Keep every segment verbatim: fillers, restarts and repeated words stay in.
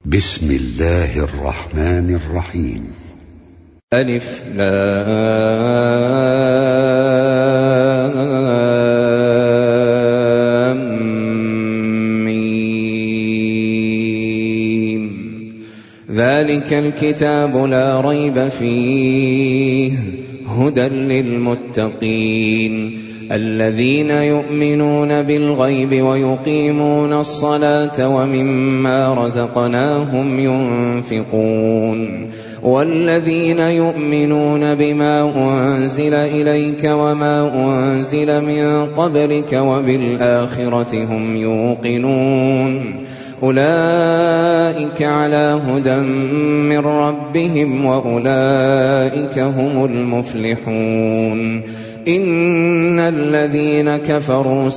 بسم الله الرحمن الرحيم. ألف لام ميم. ذلك الكتاب لا ريب فيه هدى للمتقين الذين يؤمنون بالغيب ويقيمون الصلاة ومما رزقناهم ينفقون والذين يؤمنون بما أنزل إليك وما أنزل من قبلك وبالآخرة هم يوقنون أولئك على هدى من ربهم وأولئك هم المفلحون. إن الذين كفروا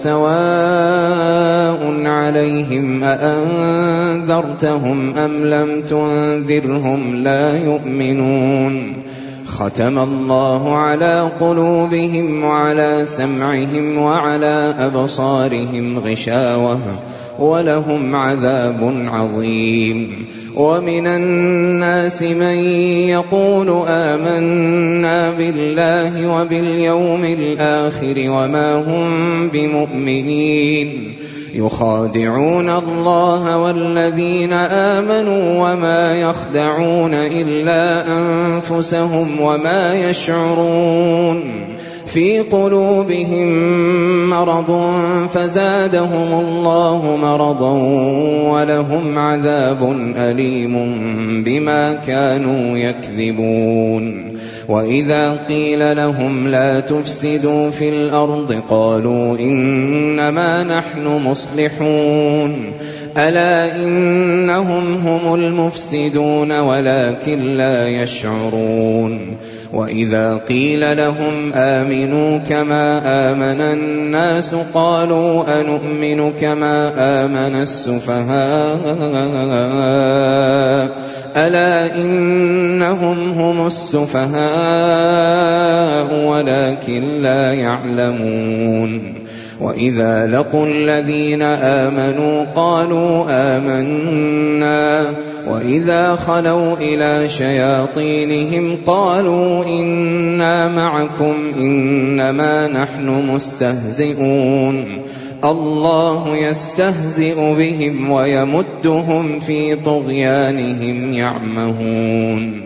سواء عليهم أأنذرتهم أم لم تنذرهم لا يؤمنون. ختم الله على قلوبهم وعلى سمعهم وعلى أبصارهم غشاوة ولهم عذاب عظيم. ومن الناس من يقول آمنا بالله وباليوم الآخر وما هم بمؤمنين يخادعون الله والذين آمنوا وما يخدعون إلا أنفسهم وما يشعرون. في قلوبهم مرض فزادهم الله مرضا ولهم عذاب أليم بما كانوا يكذبون. وإذا قيل لهم لا تفسدوا في الأرض قالوا إنما نحن مصلحون ألا إنهم هم المفسدون ولكن لا يشعرون. وإذا قيل لهم آمنوا كما آمن الناس قالوا أنؤمن كما آمن السفهاء ألا إنهم هم السفهاء ولكن لا يعلمون. وإذا لقوا الذين آمنوا قالوا آمنا وإذا خلوا إلى شياطينهم قالوا إنا معكم إنما نحن مستهزئون الله يستهزئ بهم ويمدهم في طغيانهم يعمهون.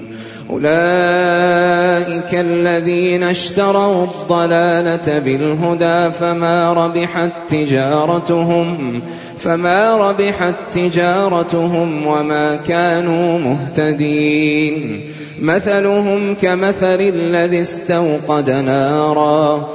أولئك الذين اشتروا الضلالة بالهدى فما ربحت تجارتهم فما ربحت تجارتهم وما كانوا مهتدين. مثلهم كمثل الذي استوقد نارا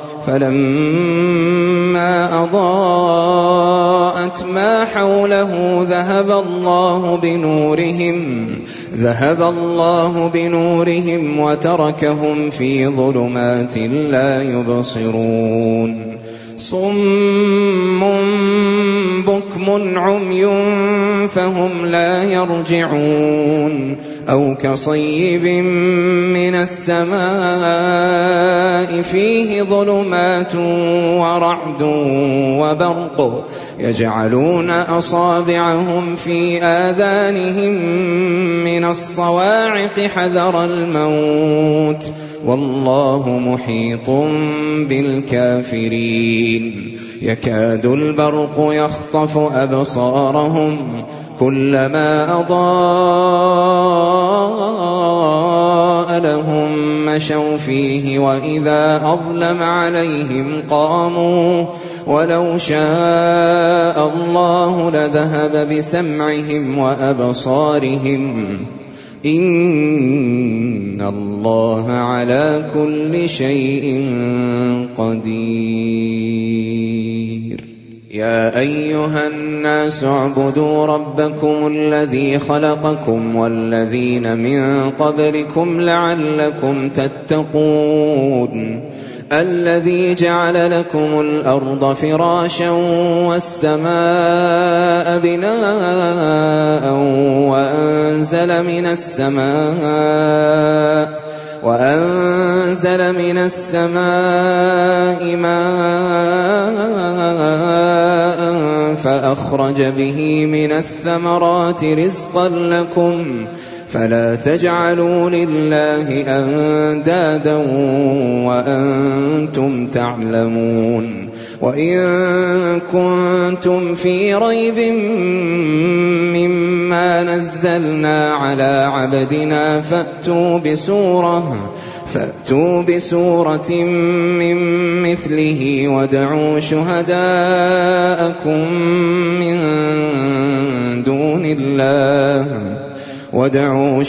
فلما أضاءت ما حوله ذهب الله بنورهم ذهب الله بنورهم وتركهم في ظلمات لا يبصرون. صم بكم عمي فهم لا يرجعون. أو كصيب من السماء فيه ظلمات ورعد وبرق يجعلون أصابعهم في آذانهم من الصواعق حذر الموت والله محيط بالكافرين. يكاد البرق يخطف أبصارهم كلما أضاء لهم مشوا فيه وإذا أظلم عليهم قاموا ولو شاء الله لذهب بسمعهم وأبصارهم إن الله على كل شيء قدير. يا أيها الناس اعبدوا ربكم الذي خلقكم والذين من قبلكم لعلكم تتقون. الذي جعل لكم الأرض فراشا والسماء بناء وأنزل من السماء وأنزل من السماء ماء فأخرج وأخرج به من الثمرات رزقا لكم فلا تجعلوا لله أندادا وأنتم تعلمون وإن كنتم في ريب مما نزلنا على عبدنا فأتوا بسورة فأتوا بسورة من مثله وادعوا شهداءكم من دون الله وادعوا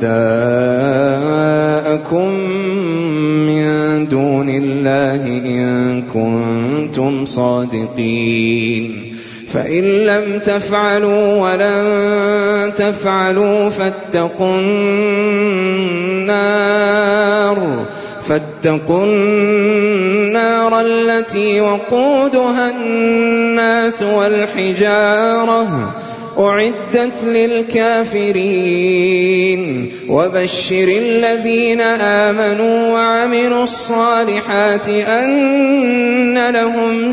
شهداءكم من دون الله إن كنتم صادقين فإن لم تفعلوا ولن تفعلوا فاتقوا النار فاتقوا النار التي وقودها الناس والحجارة أعدت للكافرين وبشر الذين آمنوا وعملوا الصالحات أن لهم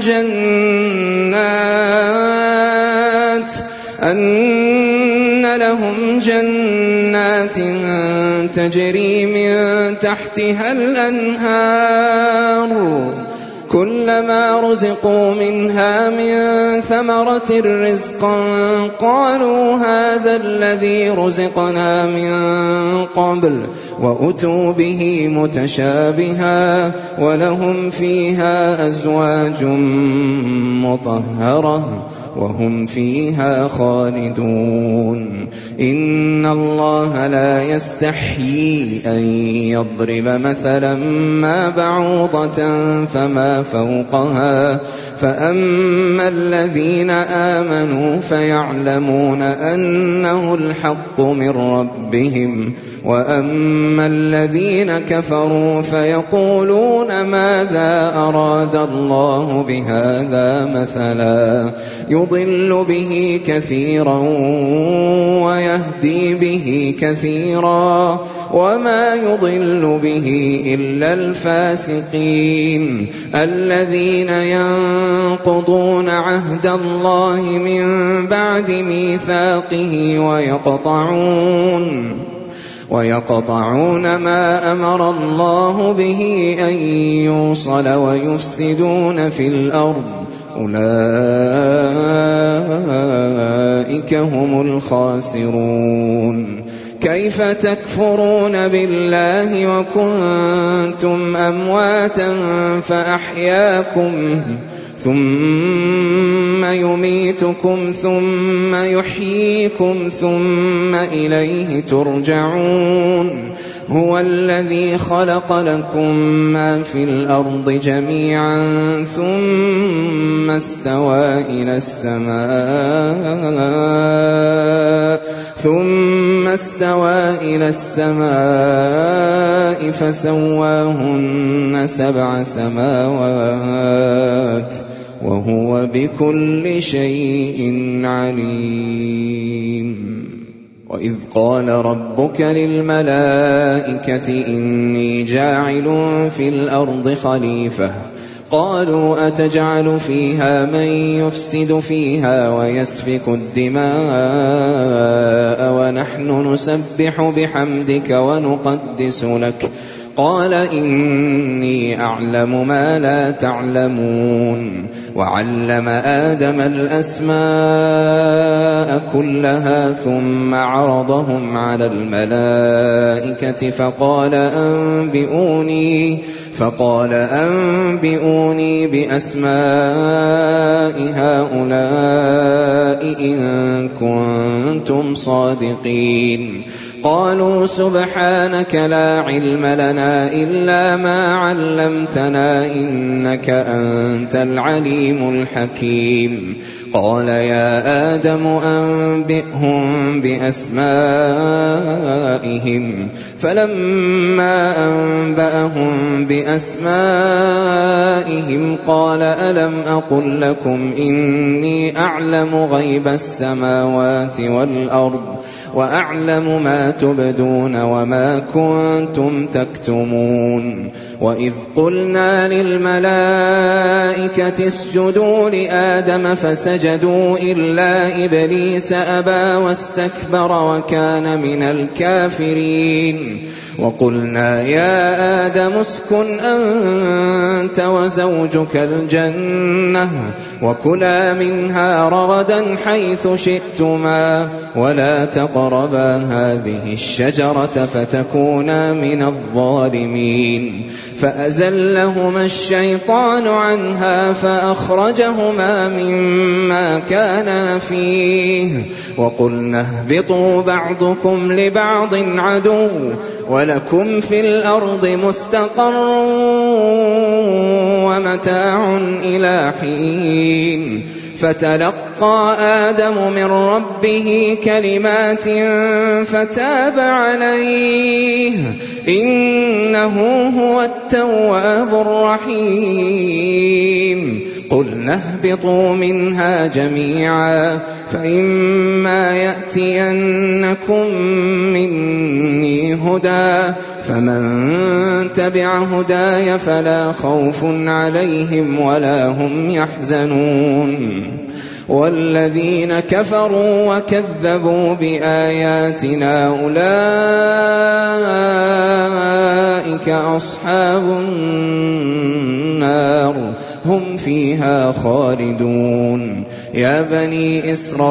جنات أن لهم جنات تجري من تحتها الأنهار كلما رزقوا منها من ثمرة رزقا قالوا هذا الذي رزقنا من قبل وأتوا به متشابها ولهم فيها أزواج مطهرة وهم فيها خالدون إن الله لا يستحيي أن يضرب مثلا ما بعوضة فما فوقها فأما الذين آمنوا فيعلمون أنه الحق من ربهم وأما الذين كفروا فيقولون ماذا أراد الله بهذا مثلا يضل به كثيرا ويهدي به كثيرا وما يضل به إلا الفاسقين الذين ينقضون عهد الله من بعد ميثاقه ويقطعون ويقطعون ما أمر الله به أن يوصل ويفسدون في الأرض أولئك هم الخاسرون كيف تكفرون بالله وكنتم أمواتا فأحياكم ثم يميتكم ثم يحييكم ثم إليه ترجعون هو الذي خلق لكم ما في الأرض جميعا ثم استوى إلى السماء ثم استوى إلى السماء فسواهن سبع سماوات وهو بكل شيء عليم وإذ قال ربك للملائكة إني جاعل في الأرض خليفة قالوا أتجعل فيها من يفسد فيها ويسفك الدماء ونحن نسبح بحمدك ونقدس لك قال إني أعلم ما لا تعلمون وعلم آدم الأسماء كلها ثم عرضهم على الملائكة فقال أنبئوني فقال أنبئوني بأسماء هؤلاء إن كنتم صادقين قالوا سبحانك لا علم لنا إلا ما علمتنا إنك أنت العليم الحكيم قال يا آدم أنبئهم بأسمائهم فلما أنبأهم بأسمائهم قال ألم أقل لكم إني أعلم غيب السماوات والأرض وأعلم ما تبدون وما كنتم تكتمون وإذ قلنا للملائكة اسجدوا لآدم فسجدوا فسجدوا إلا إبليس أبى واستكبر وكان من الكافرين. وقلنا يا آدم اسكن أنت وزوجك الجنة وكلا منها رغدا حيث شئتما ولا تقربا هذه الشجرة فتكونا من الظالمين. فأزلهما الشيطان عنها فأخرجهما مما كانا فيه وقلنا اهبطوا بعضكم لبعض عدو ولكم في الأرض مستقر ومتاع إلى حين. فتلقى آدم من ربه كلمات فتاب عليه إنه هو التواب الرحيم. قلنا اهبطوا منها جميعا فإما يأتينكم مني هدى فمن تبع هداي فلا خوف عليهم ولا هم يحزنون. والذين كفروا وكذبوا بآياتنا أولئك أصحاب النار هم فيها خالدون. يا بني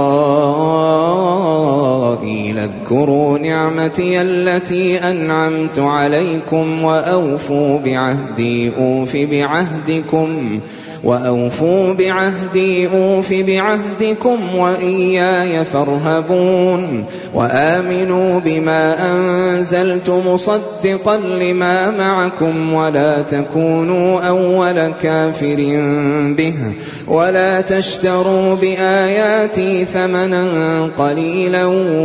إسرائيل اذكروا نعمتي التي أنعمت عليكم وأوفوا بعهدي أوف بعهدكم وأوفوا بعهدي أوف بعهدكم وإياي فارهبون. وآمنوا بما أنزلت مصدقا لما معكم ولا تكونوا أول كافر به ولا تشتروا بآياتي ثمنا قليلا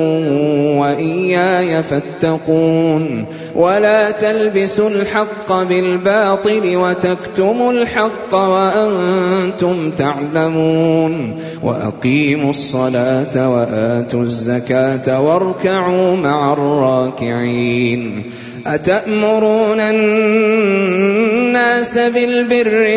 وإياي فاتقون. ولا تلبسوا الحق بالباطل وتكتموا الحق وأنتم تعلمون. وأقيموا الصلاة وآتوا الزكاة واركعوا مع الراكعين. أتأمرون الناس بالبر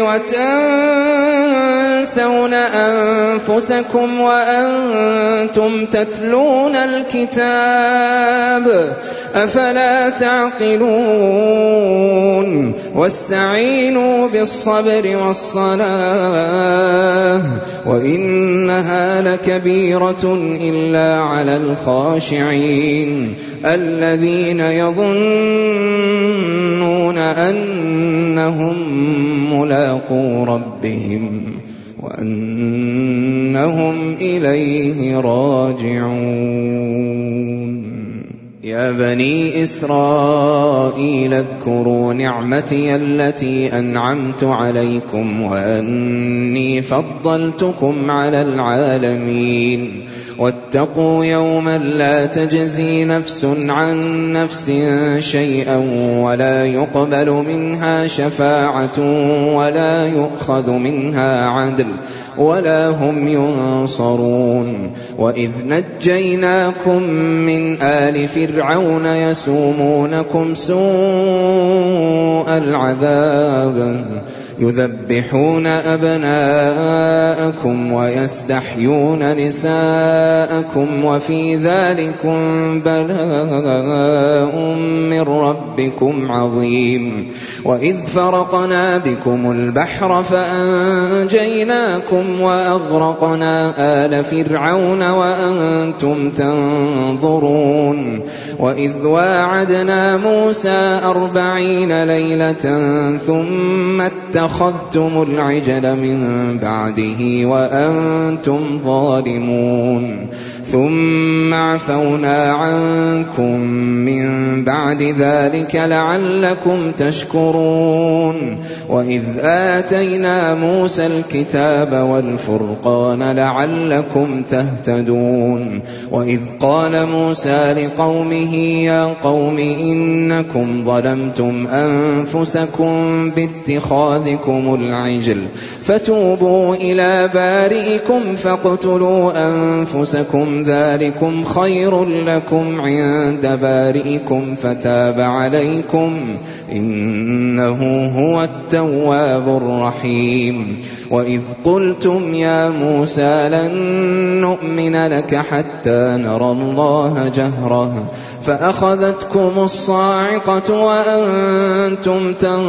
وتنسون أنفسكم وأنتم تتلون الكتاب أفلا تعقلون. واستعينوا بالصبر والصلاة وإنها لكبيرة إلا على الخاشعين الذين يظنون أنهم ملاقو ربهم وأنهم إليه راجعون. يا بني إسرائيل اذكروا نعمتي التي أنعمت عليكم وأني فضلتكم على العالمين. واتقوا يوما لا تجزي نفس عن نفس شيئا ولا يقبل منها شفاعة ولا يؤخذ منها عدل ولا هم ينصرون. وإذ نجيناكم من آل فرعون يسومونكم سوء العذاب يذبحون أبناءكم ويستحيون نساءكم وفي ذلكم بلاء من ربكم عظيم. وإذ فرقنا بكم البحر فأنجيناكم وأغرقنا آل فرعون وأنتم تنظرون. وإذ واعدنا موسى أربعين ليلة ثم اتخذتم العجل من بعده وأنتم ظالمون ثم عفونا عنكم من بعد ذلك لعلكم تشكرون. وإذ آتينا موسى الكتاب والفرقان لعلكم تهتدون. وإذ قال موسى لقومه يا قوم إنكم ظلمتم أنفسكم باتخاذكم العجل فتوبوا إلى بارئكم فاقتلوا أنفسكم ذلكم خير لكم عند بارئكم فتاب عليكم إنه هو التواب الرحيم. وإذ قلتم يا موسى لن نؤمن لك حتى نرى الله جهرة فأخذتكم الصاعقة وأنتم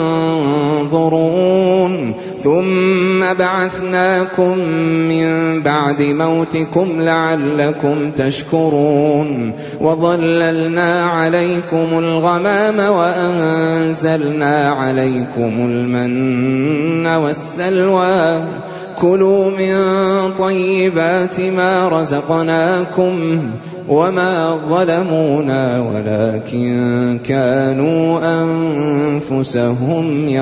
تنظرون ثم بعثناكم من بعد موتكم لعلكم تشكرون وظللنا عليكم الغمام وأنزلنا عليكم المن والسلوى كلوا من طيبات ما رزقناكم وما ظلمونا ولكن كانوا أنفسهم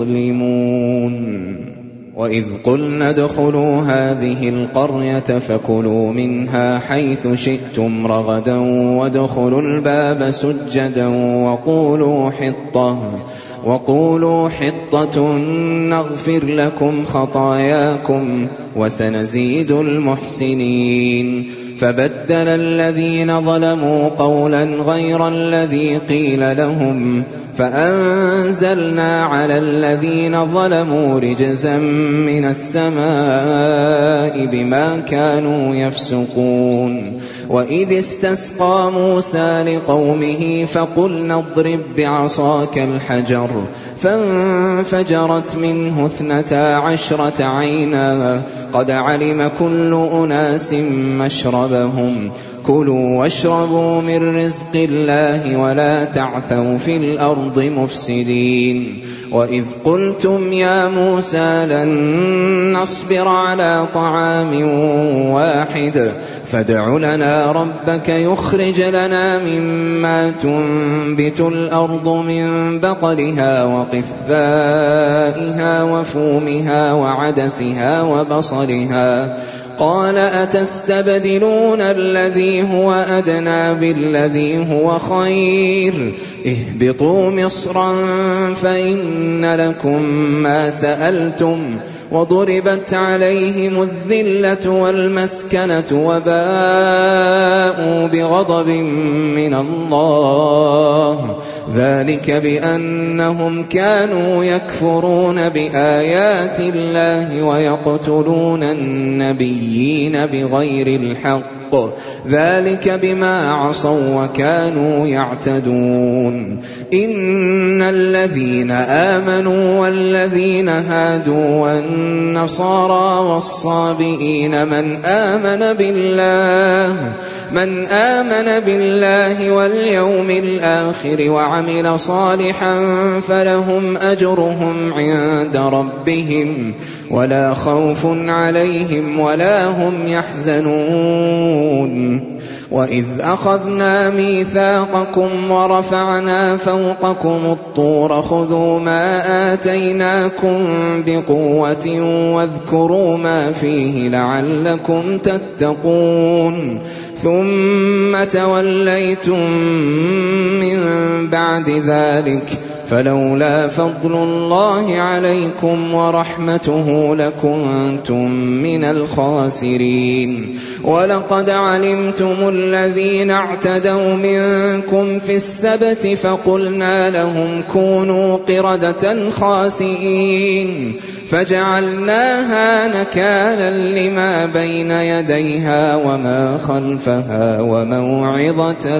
يظلمون. وإذ قلنا ادخلوا هذه القرية فكلوا منها حيث شئتم رغدا وادخلوا الباب سجدا وقولوا حطة وقولوا حطة نغفر لكم خطاياكم وسنزيد المحسنين. فبدل الذين ظلموا قولا غير الذي قيل لهم فأنزلنا على الذين ظلموا رجزا من السماء بما كانوا يفسقون. وإذ استسقى موسى لقومه فقلنا اضرب بعصاك الحجر فانفجرت منه اثنتا عشرة عينا قد علم كل أناس مشربهم كلوا واشربوا من رزق الله ولا تعثوا في الأرض مفسدين. وإذ قلتم يا موسى لن نصبر على طعام واحد فادع لنا ربك يخرج لنا مما تنبت الأرض من بقلها وقثائها وفومها وعدسها وبصلها قال أتستبدلون الذي هو أدنى بالذي هو خير اهبطوا مصرا فإن لكم ما سألتم وضربت عليهم الذلة والمسكنة وباءوا بغضب من الله ذلك بأنهم كانوا يكفرون بآيات الله ويقتلون النبيين بغير الحق ذلك بما عصوا وكانوا يعتدون. إن الذين آمنوا والذين هادوا والنصارى والصابئين من آمن بالله من آمن بالله واليوم الآخر وعمل صالحا فلهم أجرهم عند ربهم ولا خوف عليهم ولا هم يحزنون. وإذ أخذنا ميثاقكم ورفعنا فوقكم الطور خذوا ما آتيناكم بقوة واذكروا ما فيه لعلكم تتقون ثم توليتم من بعد ذلك فلولا فضل الله عليكم ورحمته لكنتم من الخاسرين. ولقد علمتم الذين اعتدوا منكم في السبت فقلنا لهم كونوا قردة خاسئين فجعلناها نكالا لما بين يديها وما خلفها وموعظة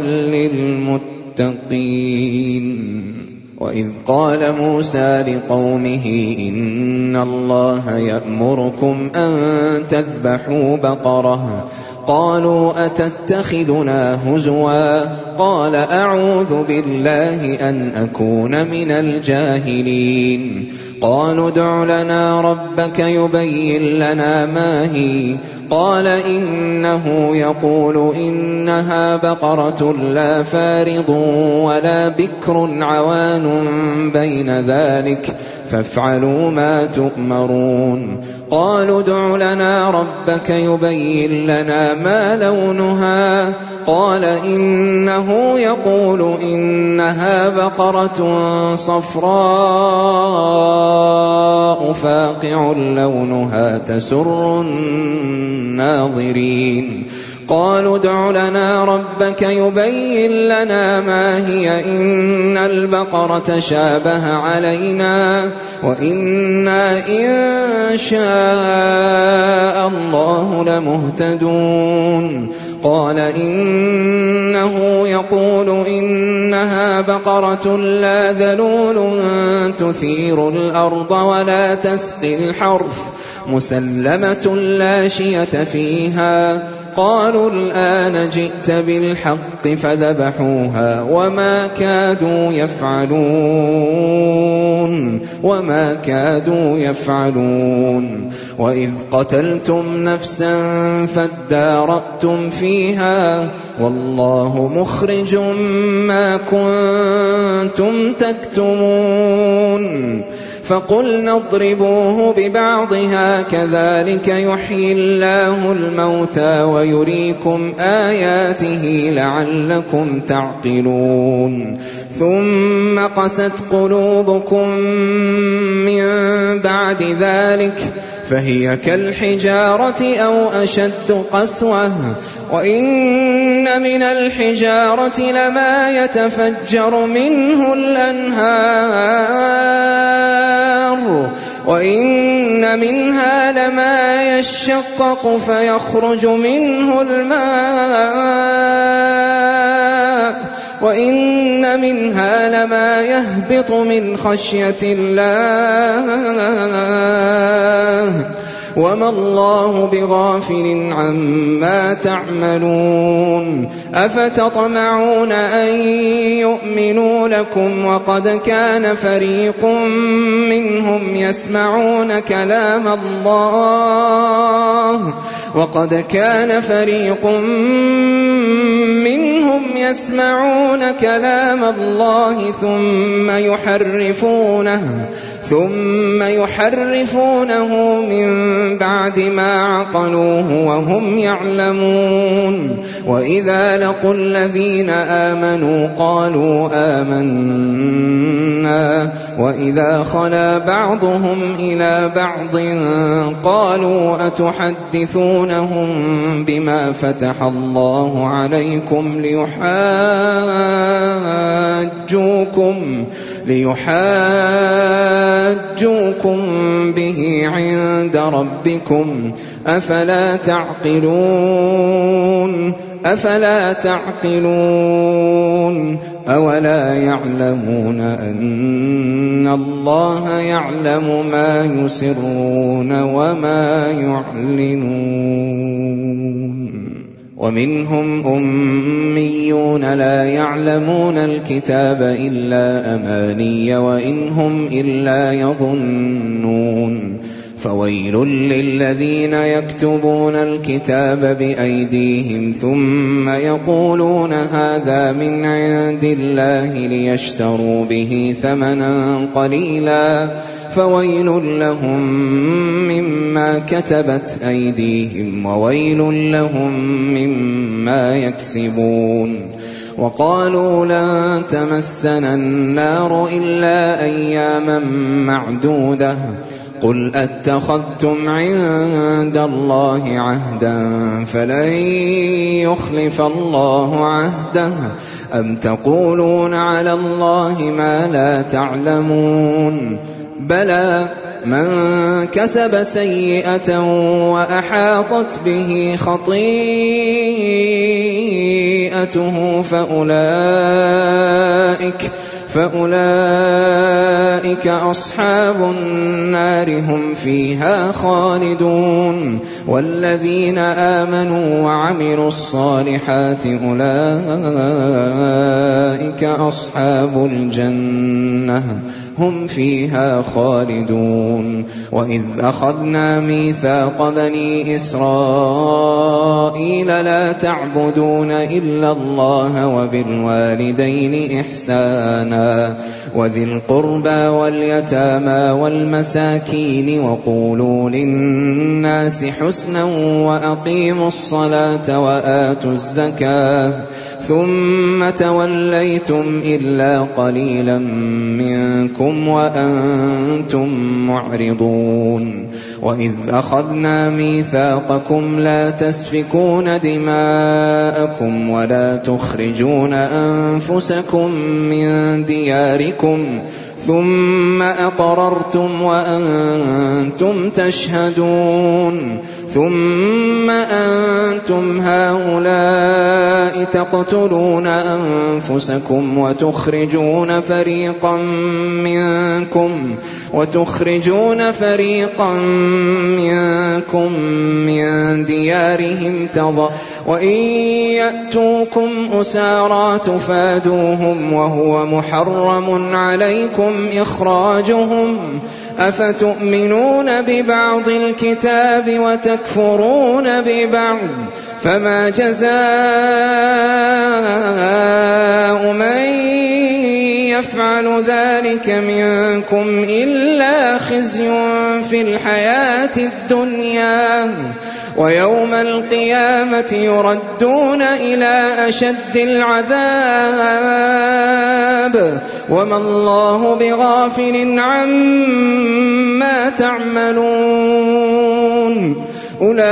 للمتقين. وإذ قال موسى لقومه إن الله يأمركم أن تذبحوا بقرة قالوا أتتخذنا هزوا قال أعوذ بالله أن أكون من الجاهلين. قالوا ادع لنا ربك يبين لنا ما هي قال إنه يقول إنها بقرة لا فارض ولا بكر عوان بين ذلك فافعلوا ما تؤمرون. قالوا ادع لنا ربك يبين لنا ما لونها قال إنه يقول إنها بقرة صفراء فاقع لونها تسر الناظرين. قالوا ادع لنا ربك يبين لنا ما هي إن البقرة شابه علينا وإنا إن شاء الله لمهتدون قال إنه يقول إنها بقرة لا ذلول تثير الأرض ولا تسقي الحرث مسلمة لا شية فيها قالوا الآن جئت بالحق فذبحوها وما كادوا يفعلون وما كادوا يفعلون وإذ قتلتم نفسا فادارأتم فيها والله مخرج ما كنتم تكتمون فقلنا اضربوه ببعضها كذلك يحيي الله الموتى ويريكم آياته لعلكم تعقلون ثم قست قلوبكم من بعد ذلك فهي كالحجارة أو أشد قسوة وإن من الحجارة لما يتفجر منه الأنهار وإن منها لما يشقق فيخرج منه الماء وإن منها لما يهبط من خشية الله وما الله بغافل عما تعملون أفتطمعون أن يؤمنوا لكم وقد كان فريق منهم يسمعون كلام الله وقد كان فريق منهم يسمعون كلام الله ثم يحرفونه ثم يحرفونه من بعد ما عقلوه وهم يعلمون وإذا لقوا الذين آمنوا قالوا آمنا وإذا خلا بعضهم إلى بعض قالوا أتحدثونهم بما فتح الله عليكم ليحاجوكم ليحاجوكم به عند ربكم أفلا تعقلون أفلا تعقلون أولا يعلمون أن الله يعلم ما يسرون وما يعلنون ومنهم أميون لا يعلمون الكتاب إلا أماني وإن هم إلا يظنون فويل للذين يكتبون الكتاب بأيديهم ثم يقولون هذا من عند الله ليشتروا به ثمنا قليلا فويل لهم مما كتبت أيديهم وويل لهم مما يكسبون وقالوا لن تمسنا النار إلا أياما معدودة قل أتخذتم عند الله عهدا فلن يخلف الله عهده أم تقولون على الله ما لا تعلمون بلى من كسب سيئة وأحاطت به خطيئته فأولئك فأولئك أصحاب النار هم فيها خالدون والذين آمنوا وعملوا الصالحات أولئك أصحاب الجنة هم فيها خالدون وإذ أخذنا ميثاق بني إسرائيل لا تعبدون إلا الله وبالوالدين إحسانا وذي القربى واليتامى والمساكين وقولوا للناس حسنا وأقيموا الصلاة وآتوا الزكاة ثم توليتم إلا قليلا منكم وأنتم معرضون وإذ أخذنا ميثاقكم لا تسفكون دماءكم ولا تخرجون أنفسكم من دياركم ثم أقررتم وأنتم تشهدون ثم أنتم هؤلاء تقتلون أنفسكم وتخرجون فريقا منكم وتخرجون فريقا منكم من ديارهم تظاهرون وإن يأتوكم أسارى تفادوهم وهو محرم عليكم إخراجهم أفتؤمنون ببعض الكتاب وتكفرون ببعض فما جزاء من يفعل ذلك منكم إلا خزي في الحياة الدنيا ويوم القيامة يردون إلى أشد العذاب وما الله بغافل عما تعملون أولئك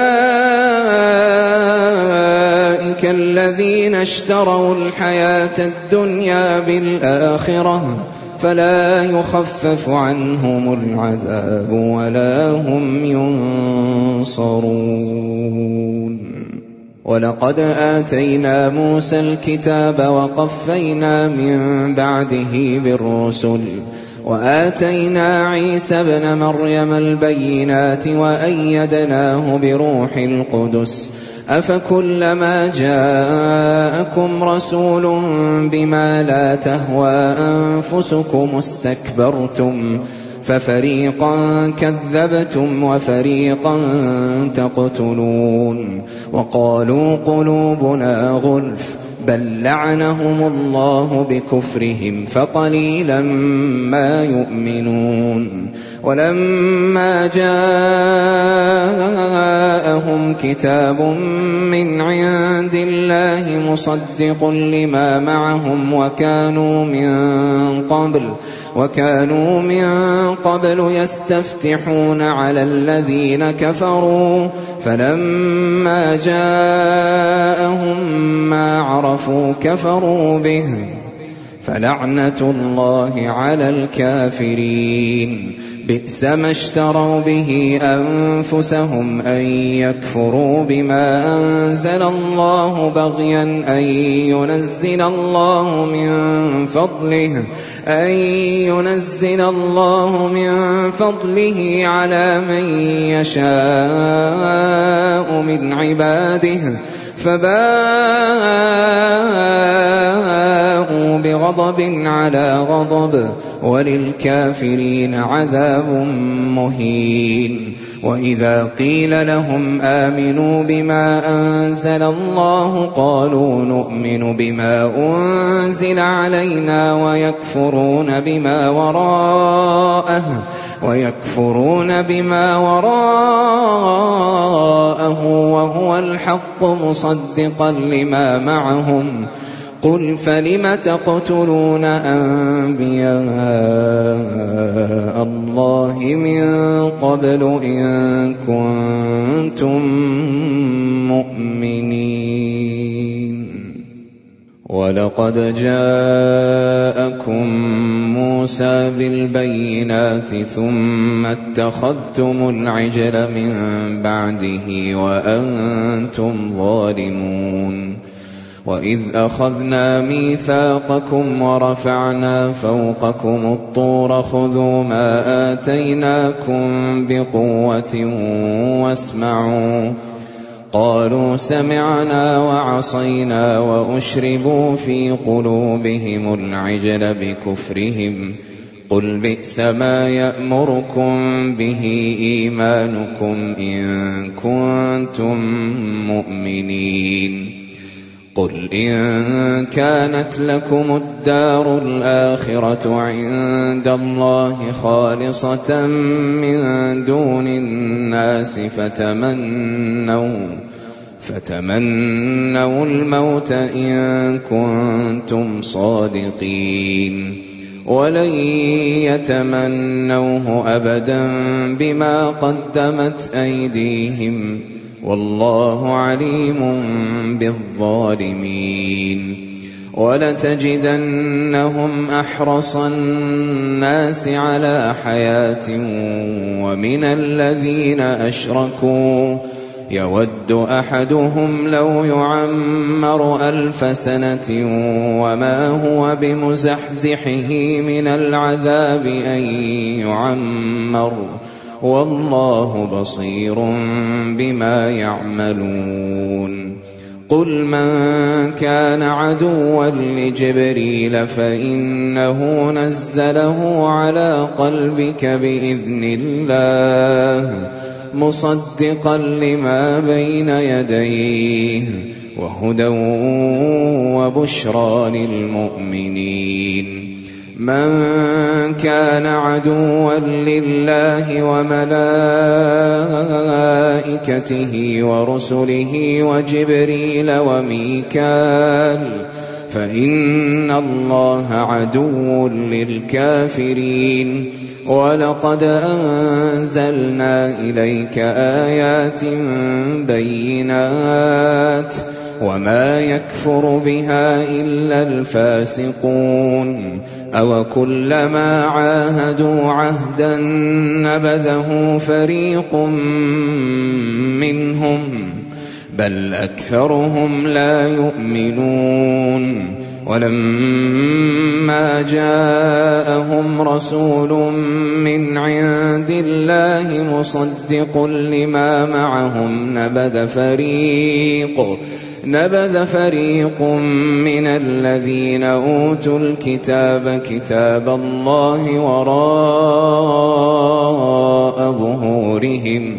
الذين اشتروا الحياة الدنيا بالآخرة فلا يخفف عنهم العذاب ولا هم ينصرون ولقد آتينا موسى الكتاب وقفينا من بعده بالرسل وآتينا عيسى ابن مريم البينات وأيدناه بروح القدس أفكلما جاءكم رسول بما لا تهوى أنفسكم استكبرتم ففريقا كذبتم وفريقا تقتلون وقالوا قلوبنا غلف بل لعنهم الله بكفرهم فقليلا ما يؤمنون ولما جاءهم كتاب من عند الله مصدق لما معهم وكانوا من قبل وكانوا من قبل يستفتحون على الذين كفروا فلما جاءهم ما عرفوا كفروا به فلعنة الله على الكافرين بئس ما اشتروا به أنفسهم أن يكفروا بما أنزل الله بغيا أن ينزل الله من فضله أن ينزل الله من فضله على من يشاء من عباده فباءوا بغضب على غضب وللكافرين عذاب مهين وإذا قيل لهم آمنوا بما أنزل الله قالوا نؤمن بما أنزل علينا ويكفرون بما وراءه ويكفرون بما وراءه وهو الحق مصدقا لما معهم قل فلم تقتلون أنبياء الله من قبل إن كنتم مؤمنين ولقد جاءكم موسى بالبينات ثم اتخذتم العجل من بعده وأنتم ظالمون وإذ أخذنا ميثاقكم ورفعنا فوقكم الطور خذوا ما آتيناكم بقوة واسمعوا قالوا سمعنا وعصينا وأشربوا في قلوبهم العجل بكفرهم قل بئس ما يأمركم به إيمانكم إن كنتم مؤمنين قل إن كانت لكم الدار الآخرة عند الله خالصة من دون الناس فتمنوا فتمنوا الموت إن كنتم صادقين ولن يتمنوه أبدا بما قدمت أيديهم والله عليم بالظالمين. ولتجدنهم أحرص الناس على حياة ومن الذين أشركوا يود أحدهم لو يعمر ألف سنة وما هو بمزحزحه من العذاب أن يعمر والله بصير بما يعملون. قل من كان عدوا لجبريل فإنه نزله على قلبك بإذن الله مصدقا لما بين يديه وهدى وبشرى للمؤمنين. من كان عدوا لله وملائكته ورسله وجبريل وميكال فإن الله عدو للكافرين. ولقد أنزلنا إليك آيات بينات وما يكفر بها إلا الفاسقون. أو كلما عاهدوا عهدا نبذه فريق منهم بل أكثرهم لا يؤمنون. ولما جاءهم رسول من عند الله مصدق لما معهم نبذ فريق نبذ فريق من الذين أوتوا الكتاب كتاب الله وراء ظهورهم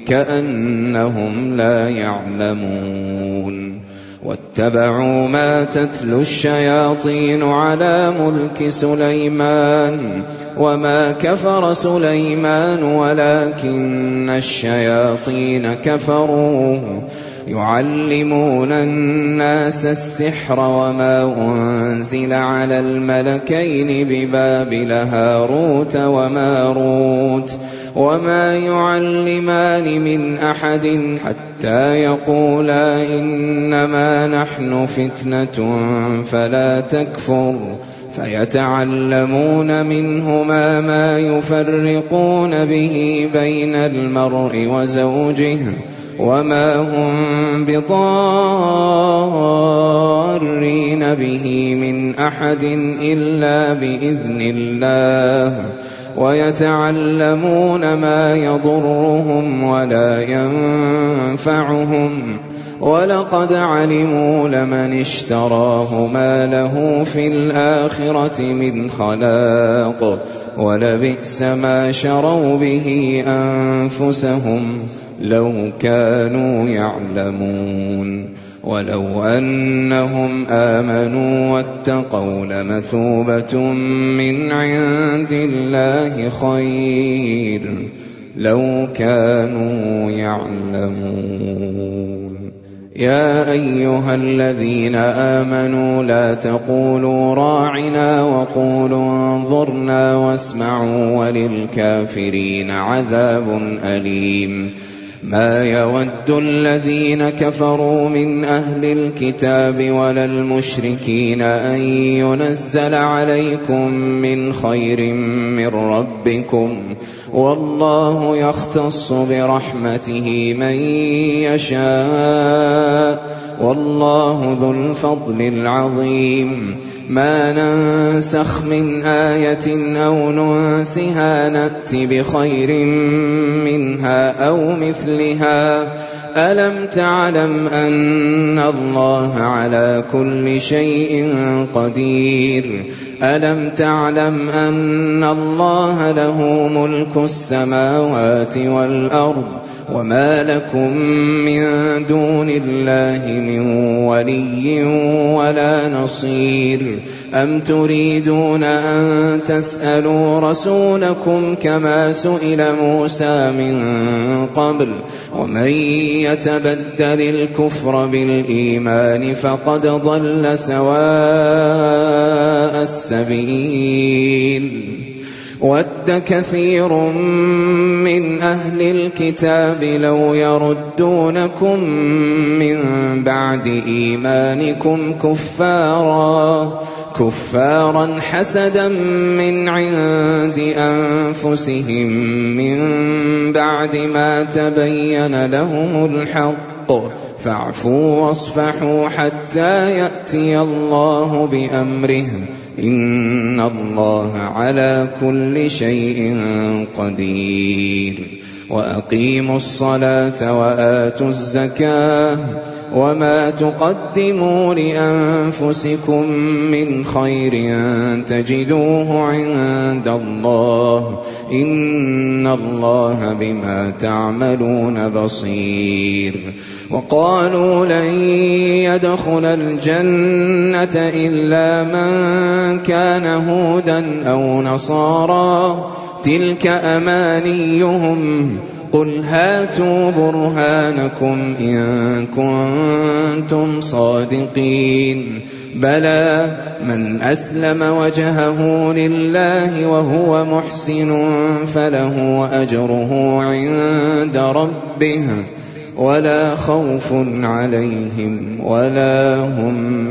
كأنهم لا يعلمون. واتبعوا ما تتلو الشياطين على ملك سليمان وما كفر سليمان ولكن الشياطين كفروا يعلمون الناس السحر وما أنزل على الملكين ببابل هاروت وماروت وما يعلمان من أحد حتى يقولا إنما نحن فتنة فلا تكفر فيتعلمون منهما ما يفرقون به بين المرء وزوجه وما هم بضارين به من أحد إلا بإذن الله ويتعلمون ما يضرهم ولا ينفعهم ولقد علموا لمن اشتراه ما له في الآخرة من خلاق ولبئس ما شروا به أنفسهم لو كانوا يعلمون. ولو أنهم آمنوا واتقوا لمثوبة من عند الله خير لو كانوا يعلمون. يا أيها الذين آمنوا لا تقولوا راعنا وقولوا انظرنا واسمعوا وللكافرين عذاب أليم. ما يود الذين كفروا من أهل الكتاب ولا المشركين أن ينزل عليكم من خير من ربكم والله يختص برحمته من يشاء والله ذو الفضل العظيم. ما ننسخ من آية أو ننسها نأت بخير منها أو مثلها. ألم تعلم أن الله على كل شيء قدير؟ ألم تعلم أن الله له ملك السماوات والأرض وما لكم من دون الله من ولي ولا نصير أم تريدون أن تسألوا رسولكم كما سئل موسى من قبل ومن يتبدل الكفر بالإيمان فقد ضل سواء السبيل ود كثير من أهل الكتاب لو يردونكم من بعد إيمانكم كفارا كفارا حسدا من عند أنفسهم من بعد ما تبين لهم الحق فاعفوا واصفحوا حتى يأتي الله بأمره إن الله على كل شيء قدير وأقيموا الصلاة وآتوا الزكاة وما تقدموا لأنفسكم من خير تجدوه عند الله إن الله بما تعملون بصير وقالوا لن يدخل الجنة إلا من كان هودا أو نصارى تلك أمانيهم قل هاتوا برهانكم إن كنتم صادقين بلى من أسلم وجهه لله وهو محسن فله أجره عند ربه ولا خوف عليهم ولا هم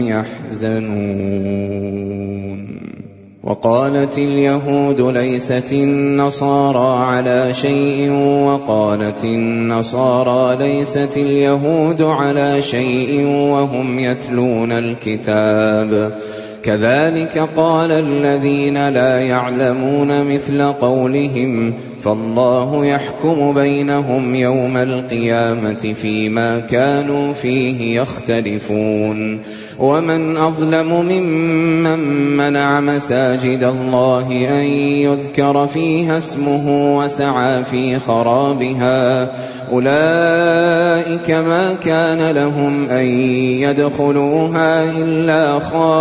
يحزنون وقالت اليهود ليست النصارى على شيء وقالت النصارى ليست اليهود على شيء وهم يتلون الكتاب كذلك قال الذين لا يعلمون مثل قولهم فالله يحكم بينهم يوم القيامة فيما كانوا فيه يختلفون ومن أظلم ممن منع مساجد الله أن يذكر فيها اسمه وسعى في خرابها أولئك ما كان لهم أن يدخلوها إلا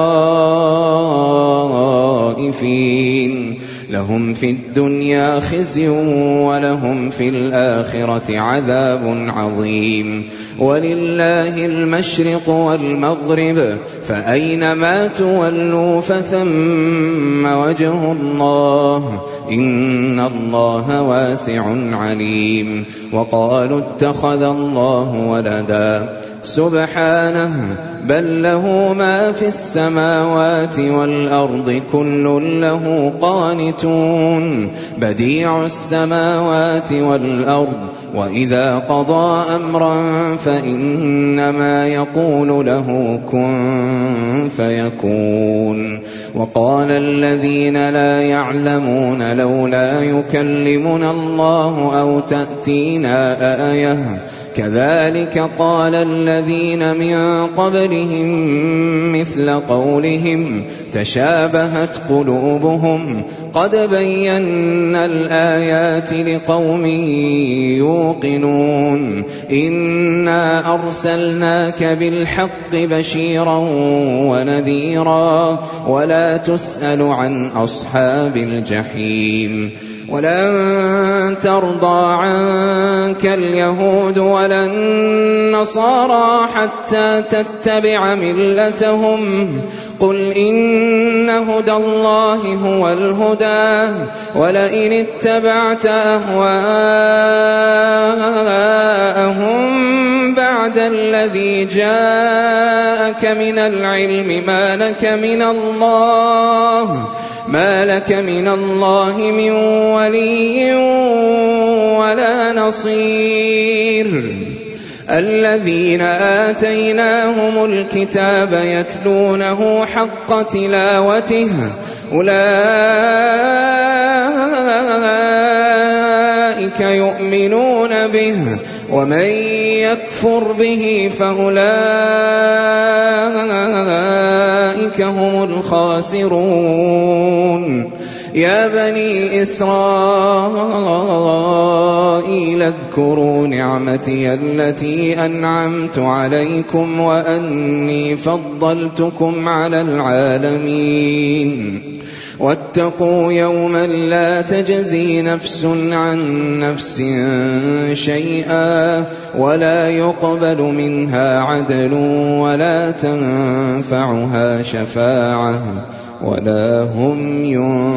خائفين لهم في الدنيا خزي ولهم في الآخرة عذاب عظيم ولله المشرق والمغرب فأينما تولوا فثم وجه الله إن الله واسع عليم وقالوا اتخذ الله ولدا سبحانه بل له ما في السماوات والأرض كل له قانتون بديع السماوات والأرض وإذا قضى أمرا فإنما يقول له كن فيكون وقال الذين لا يعلمون لولا يكلمنا الله أو تأتينا آية كذلك قال الذين من قبلهم مثل قولهم تشابهت قلوبهم قد بينا الآيات لقوم يوقنون إنا أرسلناك بالحق بشيرا ونذيرا ولا تسأل عن أصحاب الجحيم ولن ترضى عنك اليهود ولا النصارى حتى تتبع ملتهم قل إن هدى الله هو الهدى ولئن اتبعت أهواءهم بعد الذي جاءك من العلم ما لك من الله ما لك من الله من ولي ولا نصير الذين آتيناهم الكتاب يتلونه حق تلاوته أولئك يؤمنون به ومن يكفر به فأولئك هم الخاسرون يا بني إسرائيل اذكروا نعمتي التي أنعمت عليكم وأني فضلتكم على العالمين واتقوا يوما لا تجزي نفس عن نفس شيئا ولا يقبل منها عدل ولا تنفعها شفاعة ولا هم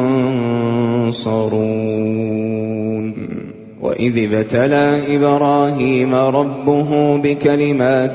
ينصرون وإذ ابتلى إبراهيم ربه بكلمات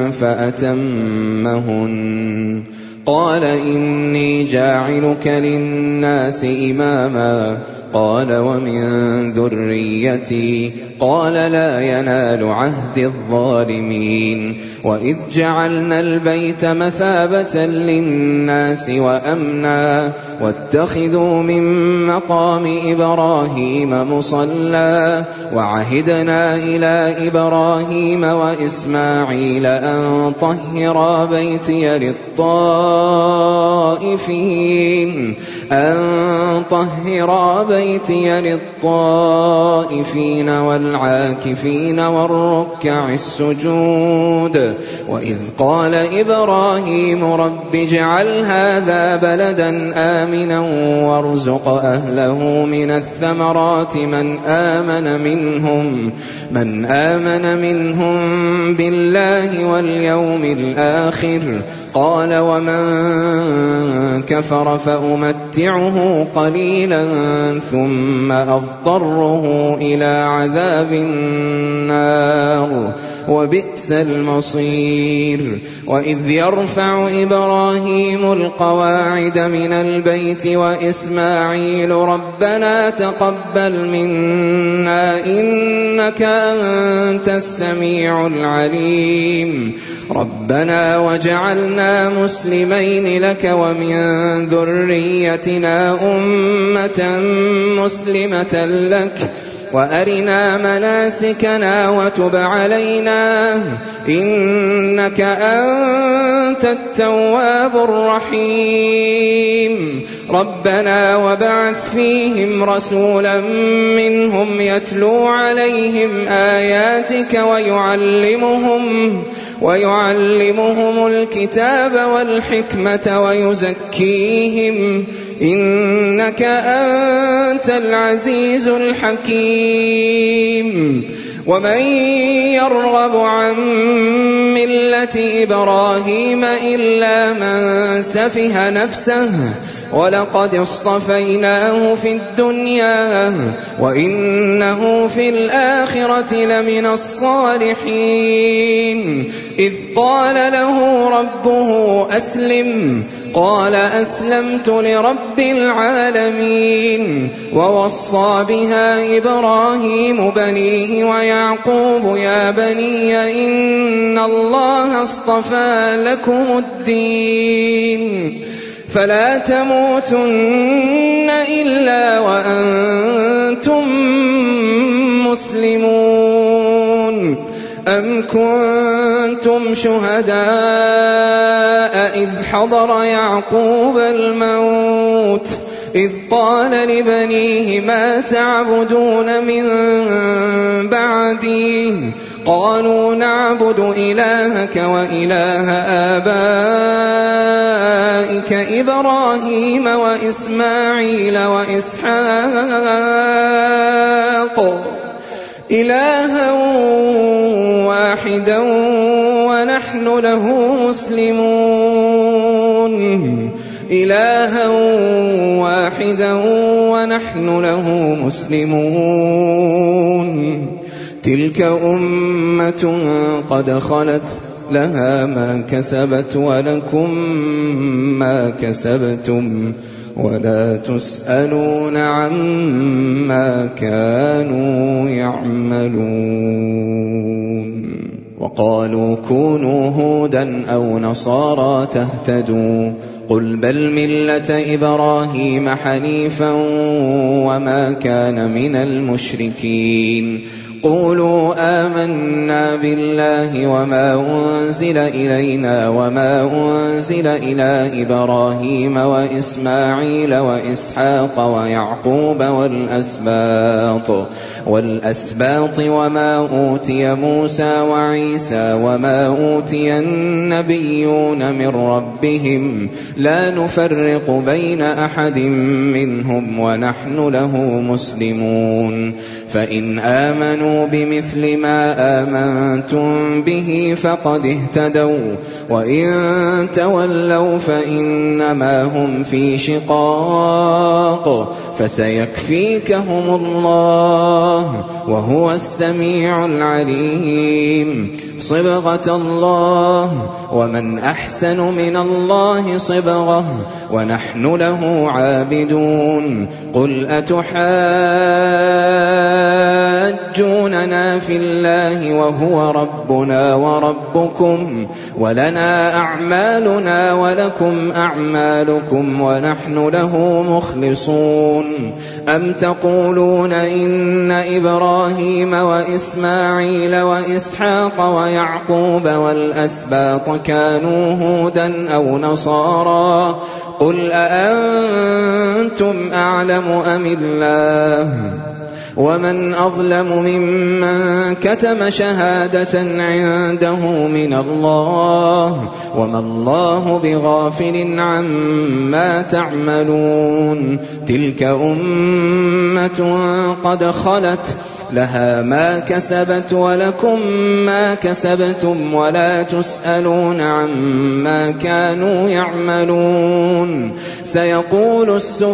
فأتمهن قال إني جاعلك للناس إماما قال ومن ذريتي قال لا ينال عهد الظالمين وإذ جعلنا البيت مثابة للناس وأمنا واتخذوا من مقام إبراهيم مصلى وعهدنا إلى إبراهيم وإسماعيل أن طهرا بيتي للطائفين أن طهرا بيتي للطائفين والعاكفين والركع السجود وإذ قال إبراهيم رب اجعل هذا بلدا آمنا وارزق أهله من الثمرات من آمن منهم من آمن منهم بالله واليوم الآخر قال ومن كفر فأمتعه قليلا ثم أضطره إلى عذاب النار وبئس المصير وإذ يرفع إبراهيم القواعد من البيت وإسماعيل ربنا تقبل منا إنك أنت السميع العليم ربنا وجعلنا مسلمين لك ومن ذريتنا أمة مسلمة لك وأرنا مناسكنا وتب علينا إنك أنت التواب الرحيم ربنا وبعث فيهم رسولا منهم يتلو عليهم آياتك ويعلمهم ويعلمهم الكتاب والحكمة ويزكيهم إنك أنت العزيز الحكيم ومن يرغب عن ملة إبراهيم إلا من سفه نفسه ولقد اصطفيناه في الدنيا وإنه في الآخرة لمن الصالحين إذ قال له ربه أسلم قال أسلمت لرب العالمين ووصى بها إبراهيم بنيه ويعقوب يا بني إن الله اصطفى لكم الدين فلا تموتن إلا وأنتم مسلمون أم كنتم شهداء إذ حضر يعقوب الموت إذ قال لبنيه ما تعبدون من بعدي قالوا نعبد إلهك وإله آبائك إبراهيم وإسماعيل وإسحاق إلها واحدا ونحن له مسلمون إلها واحدا ونحن له مسلمون تلك أمة قد خلت لها ما كسبت ولكم ما كسبتم ولا تسألون عما كانوا يعملون وقالوا كونوا هودا أو نصارى تهتدوا قل بل ملة إبراهيم حنيفا وما كان من المشركين قولوا آمنا بالله وما أنزل إلينا وما أنزل إلى إبراهيم وإسماعيل وإسحاق ويعقوب والأسباط والأسباط وما أوتي موسى وعيسى وما أوتي النبيون من ربهم لا نفرق بين أحد منهم ونحن له مسلمون فإن آمنوا بمثل ما آمنتم به فقد اهتدوا وإن تولوا فإنما هم في شقاق فسيكفيكهم الله وهو السميع العليم صبغة الله ومن أحسن من الله صبغة ونحن له عابدون قل أتحاجوننا في الله وهو ربنا وربكم ولنا أعمالنا ولكم أعمالكم ونحن له مخلصون أم تقولون إن إبراهيم وإسماعيل وإسحاق ويعقوب والأسباط كانوا هودا أو نصارى قل أأنتم أعلم أم الله ومن أظلم ممن كتم شهادة عنده من الله وما الله بغافل عما تعملون تلك أمة قد خلت لها ما كسبت ولكم ما كسبتم ولا تسألون عما كانوا يعملون سيقول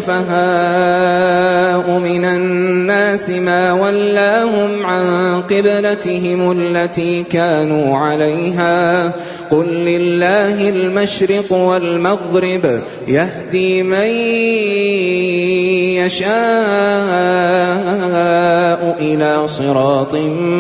السفهاء من الناس ما ولاهم عن قبلتهم التي كانوا عليها قل لله المشرق والمغرب يهدي من يشاء إلى صراط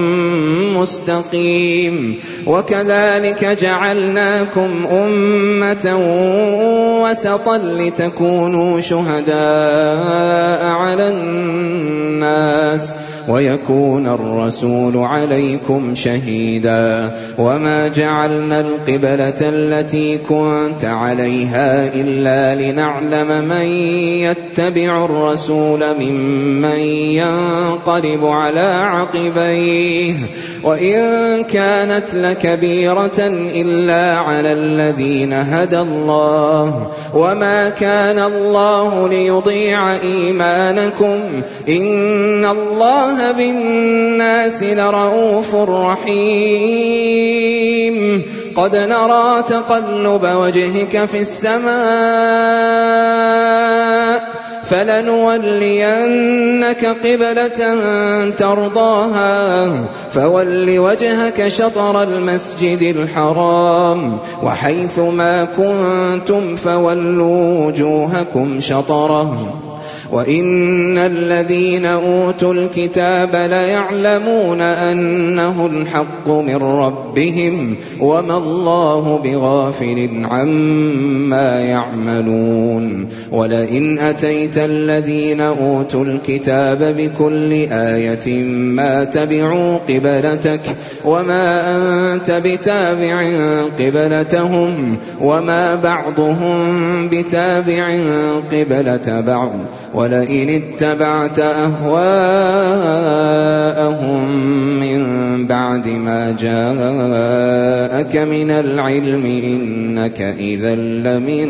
مستقيم وكذلك جعلناكم أمة وسطا لتكونوا شهداء على الناس ويكون الرسول عليكم شهيدا وما جعلنا القبلة التي كنت عليها إلا لنعلم من يتبع الرسول ممن ينقلب على عقبيه وإن كانت لكبيرة إلا على الذين هدى الله وما كان الله ليضيع إيمانكم إن الله بالناس لرؤوف رحيم قد نرى تقلب وجهك في السماء فلنولينك قبلة ترضاها فول وجهك شطر المسجد الحرام وحيث ما كنتم فولوا وجوهكم شطره وإن الذين أوتوا الكتاب ليعلمون أنه الحق من ربهم وما الله بغافل عما يعملون ولئن أتيت الذين أوتوا الكتاب بكل آية ما تبعوا قبلتك وما أنت بتابع قبلتهم وما بعضهم بتابع قبلة بعض ولئن اتبعت أهواءهم من بعد ما جاءك من العلم إنك إذا لمن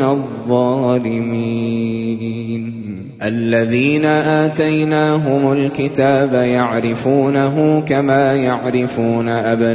الظالمين الذين آتيناهم الكتاب يعرفونه كما يعرفون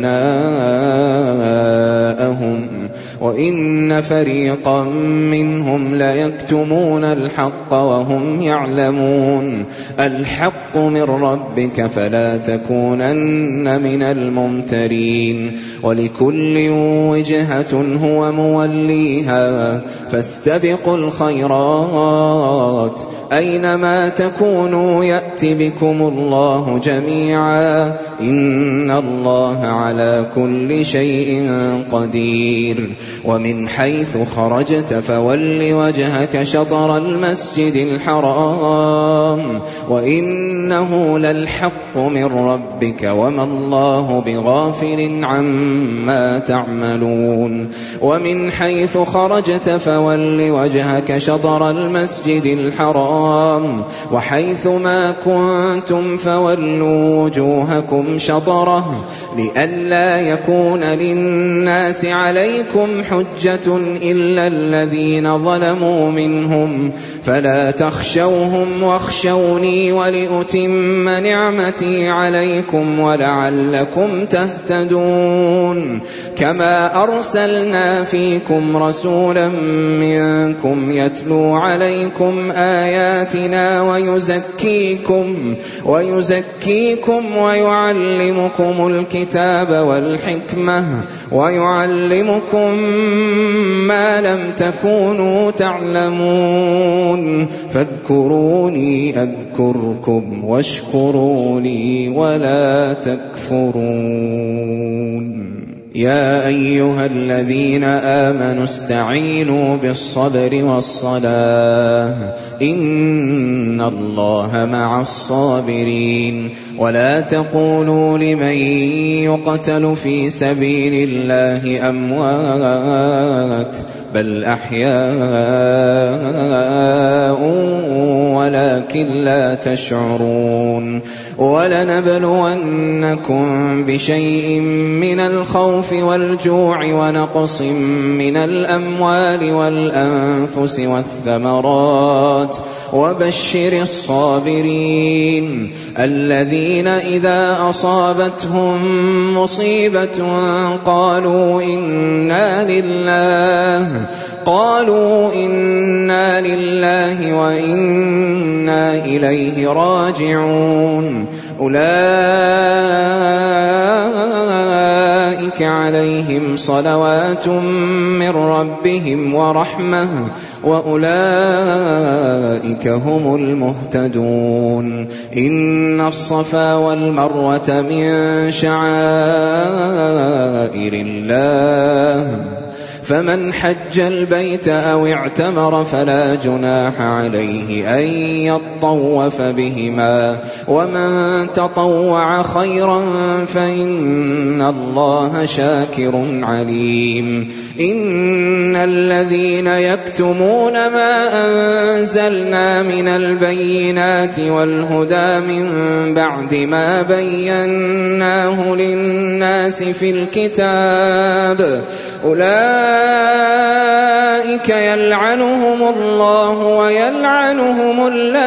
أبناءهم وإن فريقا منهم ليكتمون الحق وهم يعلمون الحق من ربك فلا تكونن من الممترين ولكل وجهة هو موليها فاستبقوا الخيرات أينما تكونوا يأت بكم الله جميعا إن الله على كل شيء قدير ومن حيث خرجت فول وجهك شطر المسجد الحرام وإنه للحق من ربك وما الله بغافل عما تعملون ومن حيث خرجت فول وجهك شطر المسجد الحرام وحيث ما كنتم فولوا وجوهكم شطره لئلا يكون للناس عليكم حجة إلا الذين ظلموا منهم فلا تخشوهم واخشوني ولأتم نعمتي عليكم ولعلكم تهتدون كما أرسلنا فيكم رسولا منكم يتلو عليكم آياتنا ويزكيكم ويزكيكم ويعلمكم الكتاب والحكمة ويعلمكم ما لم تكونوا تعلمون فاذكروني أذكركم واشكروا لي ولا تكفرون يا أيها الذين آمنوا استعينوا بالصبر والصلاة إن الله مع الصابرين ولا تقولوا لمن يقتل في سبيل الله أموات بل أحياء ولكن لا تشعرون ولنبلونكم بشيء من الخوف والجوع ونقص من الأموال والأنفس والثمرات وبشر الصابرين الذين إذا أصابتهم مصيبة قالوا إنا لله قالوا إنا لله وإنا إليه راجعون أولئك عليهم صلوات من ربهم ورحمة وأولئك هم المهتدون إن الصفا والمروة من شعائر الله فمن حج البيت أو اعتمر فلا جناح عليه أن يطوف بهما ومن تطوع خيرا فإن الله شاكر عليم إن الذين يكتمون ما أنزلنا من البينات والهدى من بعد ما بيناه للناس في الكتاب أولئك يلعنهم الله ويلعنهم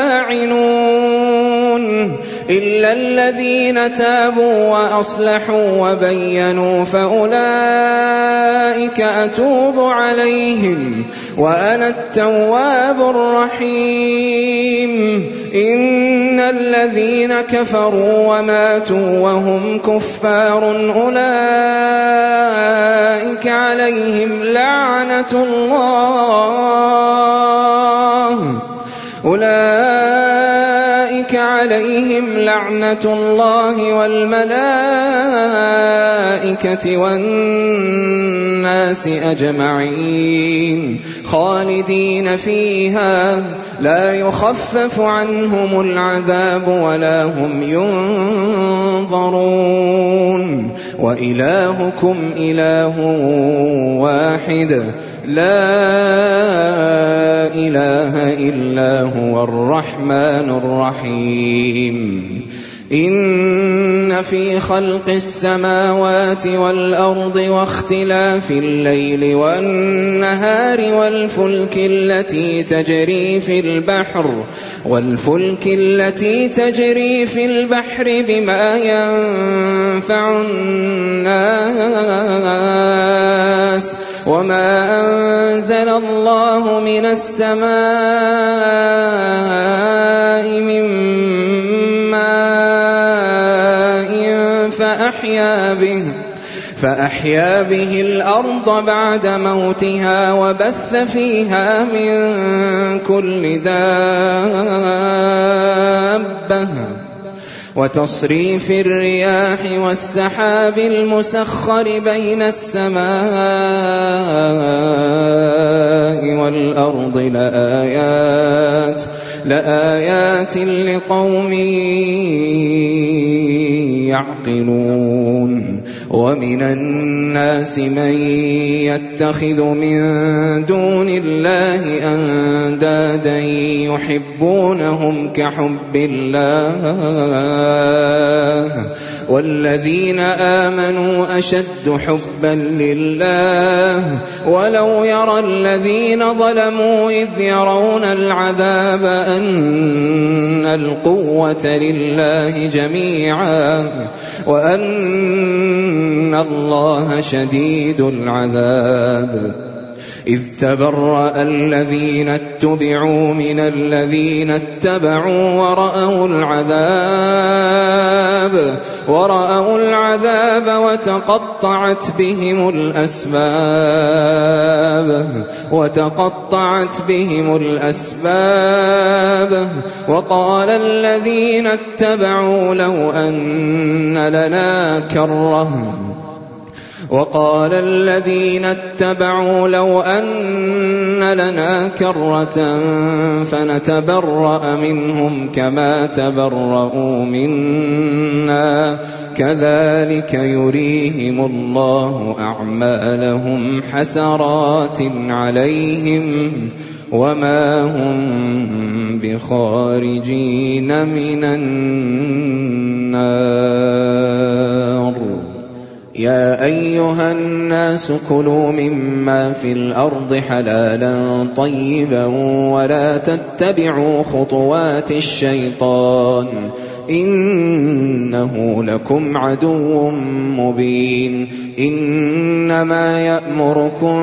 اللاعنون إلا الذين تابوا وأصلحوا وبينوا فأولئك أتوب عليهم وأنا التواب الرحيم إن الذين كفروا وماتوا وهم كفار أولئك عليهم لعنة الله أولئك عليهم لعنة الله والملائكة والناس أجمعين خالدين فيها لا يخفف عنهم العذاب ولا هم ينظرون وإلهكم إله واحد لا إله إلا هو الرحمن الرحيم إن في خلق السماوات والأرض واختلاف الليل والنهار والفلك التي تجري في البحر والفلك التي تجري في البحر بما ينفع الناس وما أنزل الله من السماء من ماء فأحيا به فأحيا به الأرض بعد موتها وبث فيها من كل دابة وتصريف الرياح والسحاب المسخر بين السماء والأرض لآيات لآيات لقوم يعقلون ومن الناس من يتخذ من دون الله أندادا يحبونهم كحب الله والذين آمنوا أشد حبا لله ولو يرى الذين ظلموا إذ يرون العذاب أن القوة لله جميعا وأن الله شديد العذاب إذ تبرأ الذين اتبعوا من الذين اتبعوا ورأوا العذاب ورأوا العذاب وتقطعت بهم الأسباب وتقطعت بهم الأسباب وقال الذين اتبعوا لو أن لنا كرة وقال الذين اتبعوا لو أن لنا كرة فنتبرأ منهم كما تبرؤوا منا كذلك يريهم الله أعمالهم حسرات عليهم وما هم بخارجين من النار. يا أيها الناس كلوا مما في الأرض حلالا طيبا ولا تتبعوا خطوات الشيطان إنه لكم عدو مبين. إنما يأمركم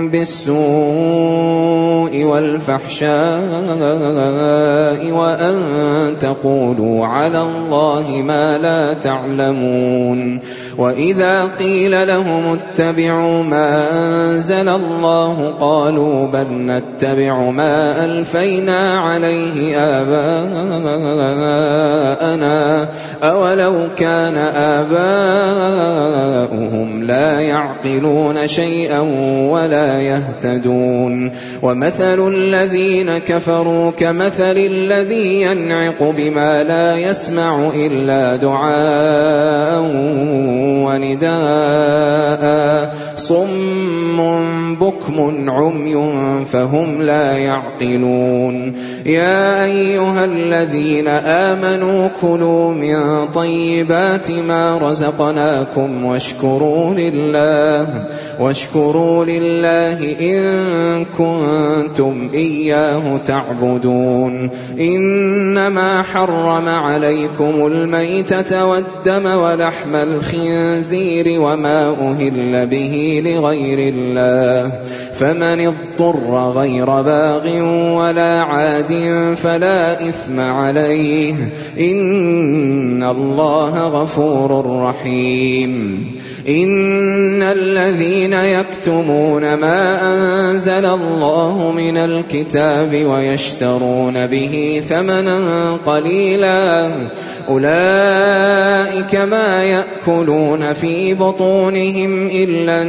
بالسوء والفحشاء وأن تقولوا على الله ما لا تعلمون. وإذا قيل لهم اتبعوا ما أنزل الله قالوا بل نتبع ما ألفينا عليه آباءنا أولو كان آباؤهم لا يعقلون شيئا ولا يهتدون. ومثل الذين كفروا كمثل الذي ينعق بما لا يسمع إلا دعاء ونداء صم بكم عمي فهم لا يعقلون. يا أيها الذين آمنوا كلوا من طيبات ما رزقناكم واشكروا لله واشكروا لله إن كنتم إياه تعبدون. إنما حرم عليكم الميتة والدم ولحم الخنزير وما أهل به لغير الله فمن اضطر غير باغ ولا عاد فلا إثم عليه إن الله غفور رحيم. إن الذين يكتمون ما أنزل الله من الكتاب ويشترون به ثمنا قليلا أولئك ما يأكلون في بطونهم إلا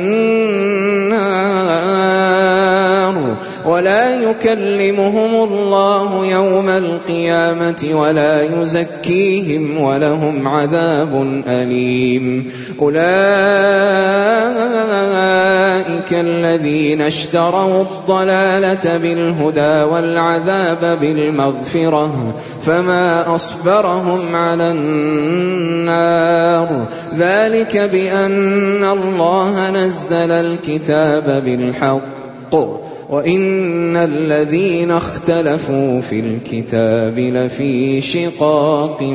النار ولا يكلمهم الله يوم القيامة ولا يزكيهم ولهم عذاب أليم. أولئك الذين اشتروا الضلالة بالهدى والعذاب بالمغفرة فما أصبرهم على النار ذلك بأن الله نزل الكتاب بالحق وإن الذين اختلفوا في الكتاب لفي شقاق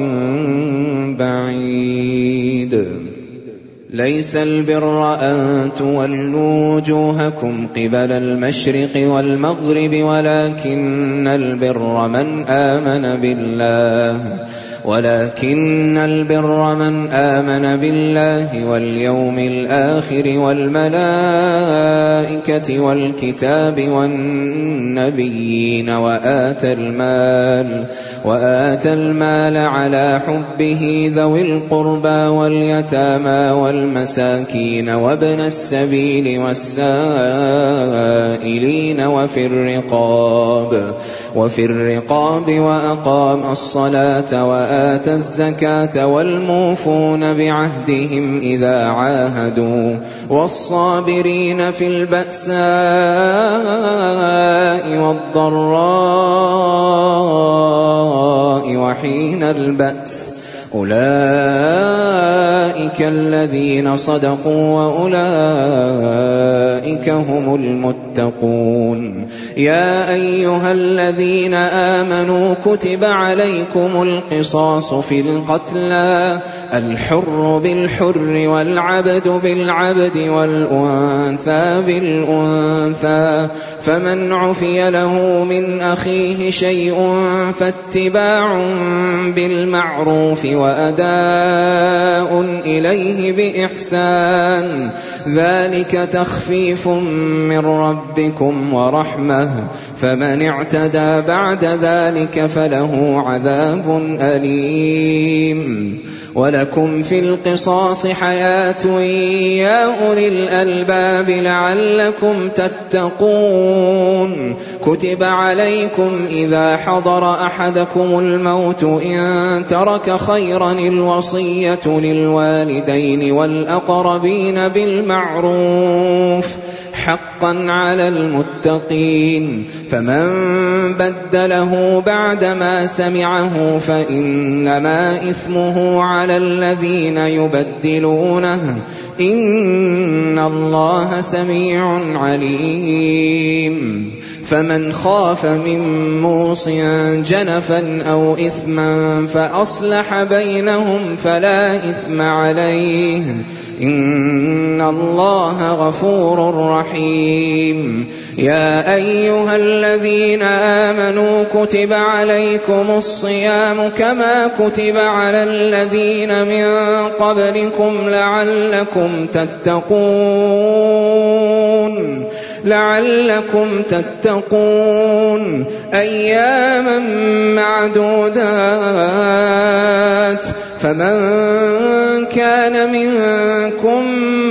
بعيد. ليس البر أن تولوا وجوهكم قبل المشرق والمغرب ولكن البر من آمن بالله ولكن البر من آمن بالله واليوم الآخر والملائكة والكتاب والنبيين وآتى المال وآتى المال على حبه ذوي القربى واليتامى والمساكين وابن السبيل والسائلين وفي الرقاب وفي الرقاب وأقام الصلاة وآتى الزكاة والموفون بعهدهم إذا عاهدوا والصابرين في البأساء والضراء وحين البأس أولئك الذين صدقوا وأولئك هم المتقون. يا أيها الذين آمنوا كتب عليكم القصاص في القتلى الحر بالحر والعبد بالعبد والأنثى بالأنثى فمن عفي له من أخيه شيء فاتباع بالمعروف وأداء إليه بإحسان ذلك تخفيف من ربكم ورحمة فمن اعتدى بعد ذلك فله عذاب أليم. ولكم في القصاص حياة يا أولي الألباب لعلكم تتقون. كتب عليكم إذا حضر أحدكم الموت إن ترك خيرا الوصية للوالدين والأقربين بالمعروف حقا على المتقين فمن بدله بعدما سمعه فإنما إثمه على الذين يبدلونه إن الله سميع عليم. فمن خاف من موص جنفا أو إثما فأصلح بينهم فلا إثم عليه إن الله غفور رحيم. يا أيها الذين آمنوا كتب عليكم الصيام كما كتب على الذين من قبلكم لعلكم تتقون لعلكم تتقون أياما معدودات فمن كان منكم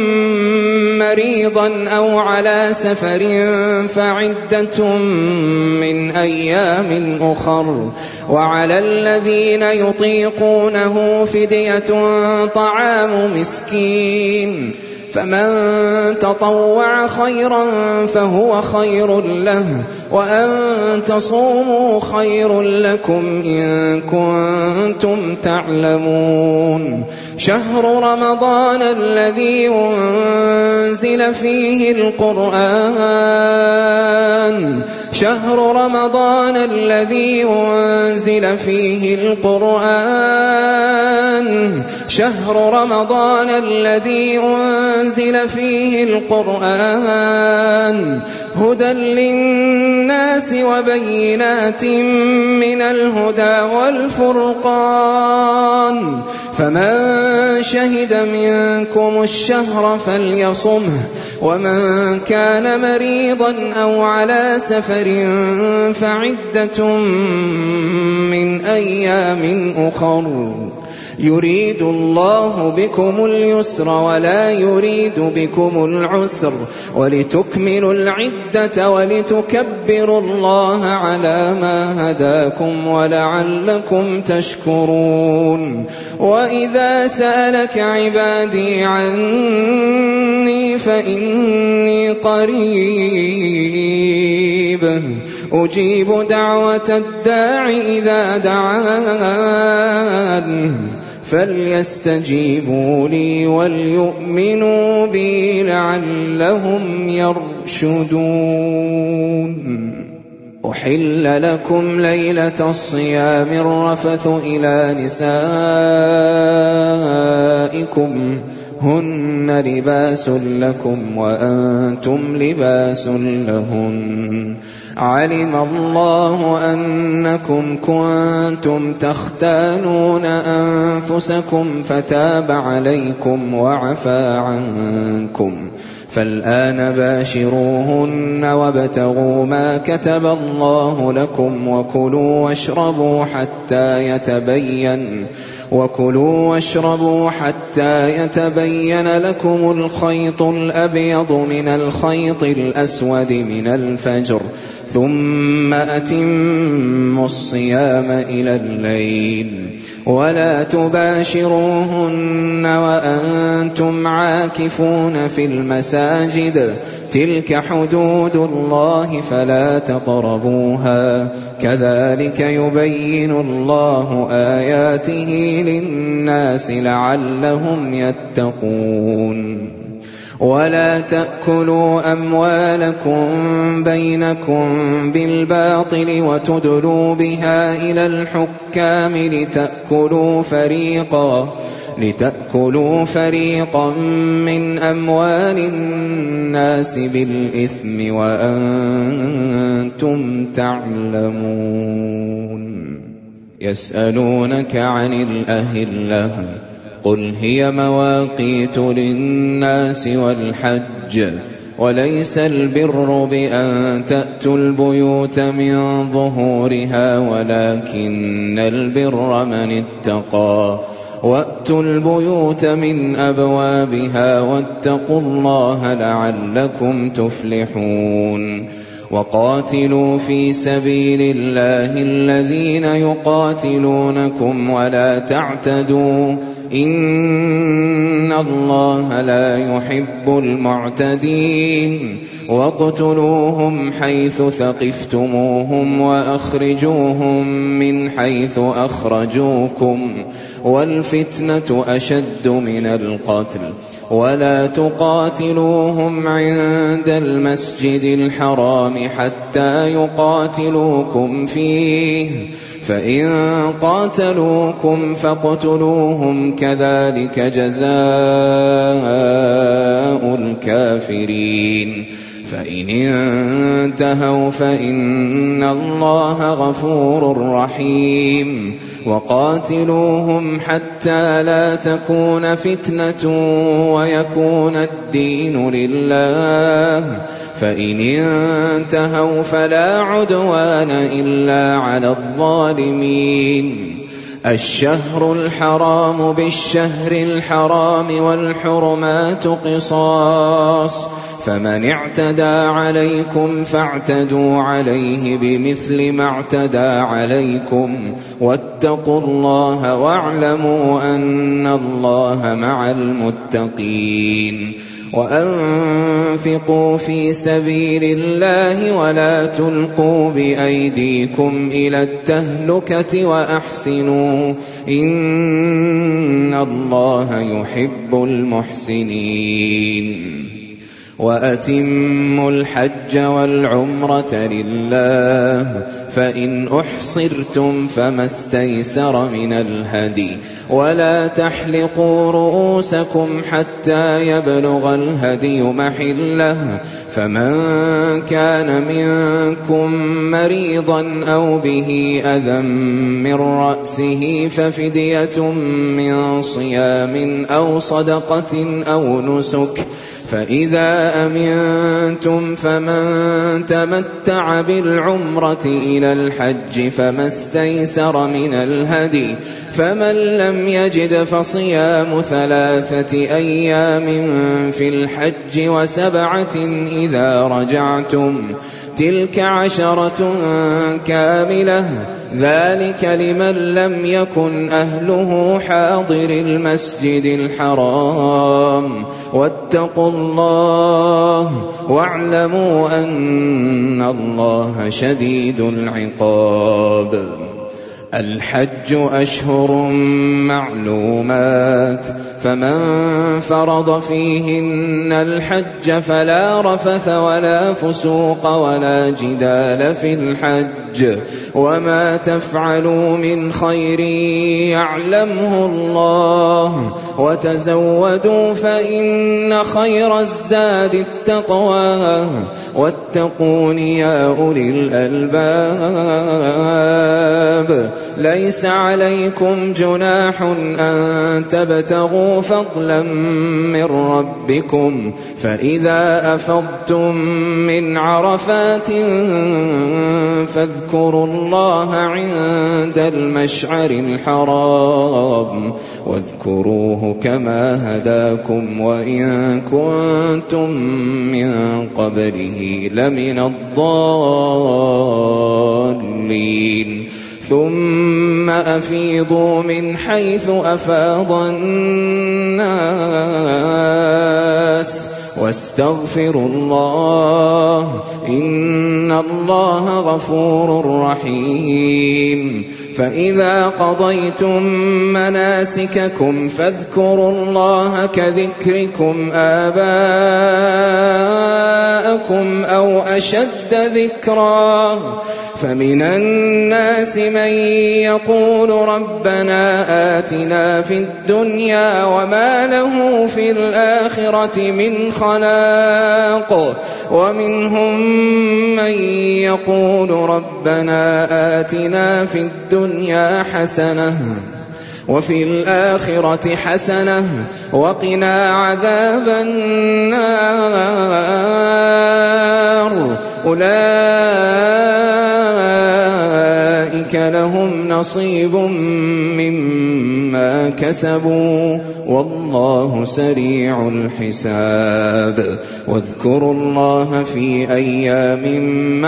مريضا أو على سفر فعدة من أيام أخر وعلى الذين يطيقونه فدية طعام مسكين فمن تطوع خيرا فهو خير له وأن تصوموا خير لكم إن كنتم تعلمون. شهر رمضان الذي أنزل فيه القرآن شهر رمضان الذي أنزل فيه القرآن شهر رمضان الذي أنزل فيه القرآن هدى للناس وبينات من الهدى والفرقان فمن شهد منكم الشهر فليصمه ومن كان مريضا أو على سفر فعدة من أيام أخر يريد الله بكم اليسر ولا يريد بكم العسر ولتكملوا العدة ولتكبروا الله على ما هداكم ولعلكم تشكرون. وإذا سألك عبادي عني فإني قريب أجيب دعوة الداع إذا دعان فليستجيبوا لي وليؤمنوا بي لعلهم يرشدون. أحل لكم ليلة الصيام الرفث إلى نسائكم هن لباس لكم وأنتم لباس لهن علم الله أنكم كنتم تختانون أنفسكم فتاب عليكم وعفى عنكم فالآن باشروهن وابتغوا ما كتب الله لكم وكلوا واشربوا حتى يتبين وكلوا واشربوا حتى يتبين لكم الخيط الأبيض من الخيط الأسود من الفجر ثم أتموا الصيام إلى الليل ولا تباشروهن وأنتم عاكفون في المساجد تلك حدود الله فلا تقربوها كذلك يبين الله آياته للناس لعلهم يتقون ولا تأكلوا أموالكم بينكم بالباطل وتدلوا بها إلى الحكام لتأكلوا فريقا لتأكلوا فريقا من أموال الناس بالإثم وأنتم تعلمون يسألونك عن الأهلة قل هي مواقيت للناس والحج وليس البر بأن تأتوا البيوت من ظهورها ولكن البر من اتقى وأتوا البيوت من أبوابها واتقوا الله لعلكم تفلحون وقاتلوا في سبيل الله الذين يقاتلونكم ولا تعتدوا إن الله لا يحب المعتدين واقتلوهم حيث ثقفتموهم وأخرجوهم من حيث أخرجوكم والفتنة أشد من القتل ولا تقاتلوهم عند المسجد الحرام حتى يقاتلوكم فيه فإن قاتلوكم فاقتلوهم كذلك جزاء الكافرين فإن انتهوا فإن الله غفور رحيم وقاتلوهم حتى لا تكون فتنة ويكون الدين لله فإن انتهوا فلا عدوان إلا على الظالمين الشهر الحرام بالشهر الحرام والحرمات قصاص فمن اعتدى عليكم فاعتدوا عليه بمثل ما اعتدى عليكم واتقوا الله واعلموا أن الله مع المتقين وأنفقوا في سبيل الله ولا تلقوا بأيديكم إلى التهلكة وأحسنوا إن الله يحب المحسنين وأتموا الحج والعمرة لله فإن أحصرتم فما استيسر من الهدي ولا تحلقوا رؤوسكم حتى يبلغ الهدي محله فمن كان منكم مريضا أو به أذى من رأسه ففدية من صيام أو صدقة أو نسك فإذا أمنتم فمن تمتع بالعمرة إلى الحج فما استيسر من الهدي فمن لم يجد فصيام ثلاثة أيام في الحج وسبعة إذا رجعتم تلك عشرة كاملة ذلك لمن لم يكن أهله حاضر المسجد الحرام واتقوا الله واعلموا أن الله شديد العقاب الحج أشهر معلومات فمن فرض فيهن الحج فلا رفث ولا فسوق ولا جدال في الحج وما تفعلوا من خير يعلمه الله وتزودوا فإن خير الزاد التقوى واتقون يا أولي الألباب ليس عليكم جناح أن تبتغوا فضلا من ربكم فإذا أفضتم من عرفات فاذكروا الله عند المشعر الحرام واذكروه كما هداكم وإن كنتم من قبله لمن الضالين ثم أفيضوا من حيث أفاض الناس واستغفروا الله إن الله غفور رحيم فإذا قضيتم مناسككم فاذكروا الله كذكركم آباءكم أو أشد ذكرا فمن الناس من يقول ربنا آتنا في الدنيا وما له في الآخرة من خلاق ومنهم من يقول ربنا آتنا في الدنيا حسنة وفي الآخرة حسنة وقنا عذاب النار أولئك لهم نصيب مما كسبوا والله سريع الحساب واذكروا الله في أيام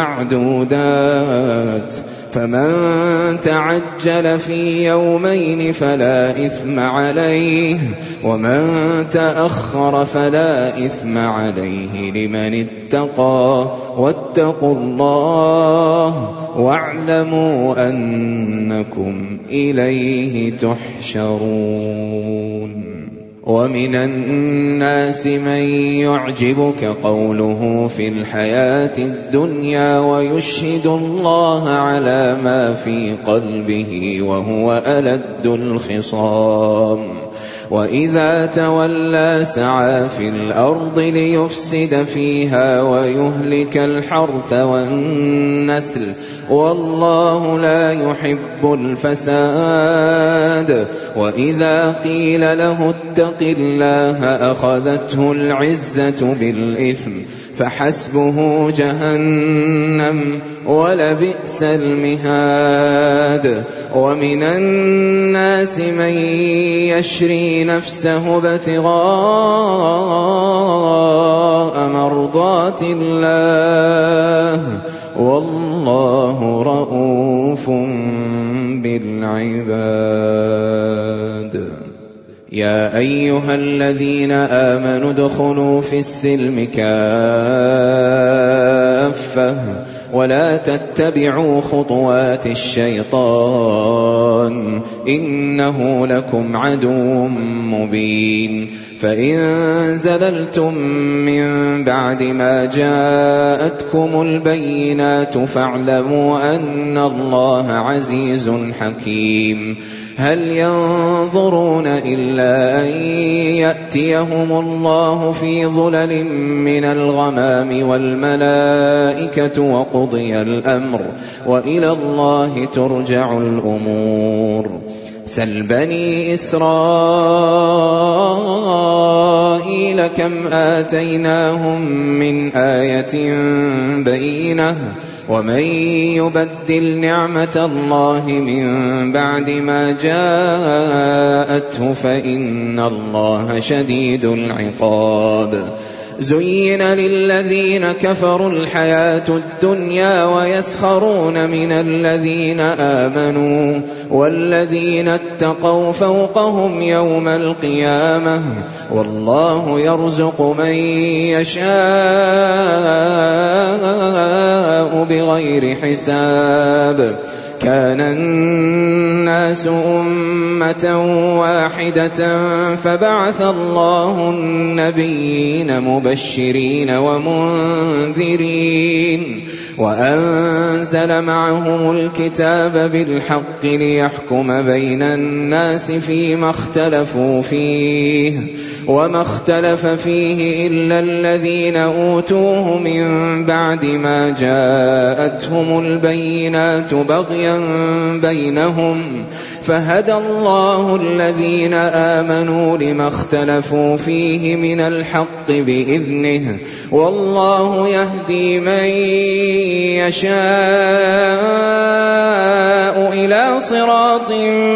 معدودات فمن تعجل في يومين فلا إثم عليه ومن تأخر فلا إثم عليه لمن اتقى واتقوا الله واعلموا أنكم إليه تحشرون ومن الناس من يعجبك قوله في الحياة الدنيا ويشهد الله على ما في قلبه وهو ألد الخصام وإذا تولى سعى في الأرض ليفسد فيها ويهلك الحرث والنسل والله لا يحب الفساد وإذا قيل له اتق الله أخذته العزة بالإثم فحسبه جهنم ولبئس المهاد ومن الناس من يشري نفسه ابتغاء مرضات الله والله رؤوف بالعباد يا أيها الذين آمنوا ادخلوا في السلم كافة ولا تتبعوا خطوات الشيطان إنه لكم عدو مبين فإن زللتم من بعد ما جاءتكم البينات فاعلموا أن الله عزيز حكيم هل ينظرون إلا أن يأتيهم الله في ظلل من الغمام والملائكة وقضي الأمر وإلى الله ترجع الأمور سل بني إسرائيل كم آتيناهم من آية بينة ومن يبدل نعمة الله من بعد ما جاءته فإن الله شديد العقاب زين للذين كفروا الحياة الدنيا ويسخرون من الذين آمنوا والذين اتقوا فوقهم يوم القيامة والله يرزق من يشاء بغير حساب كان الناس أمة واحدة فبعث الله النبيين مبشرين ومنذرين وأنزل معهم الكتاب بالحق ليحكم بين الناس فيما اختلفوا فيه وما اختلف فيه إلا الذين أوتوه من بعد ما جاءتهم البينات بغيا بينهم فهدى الله الذين آمنوا لما اختلفوا فيه من الحق بإذنه والله يهدي من يشاء إلى صراط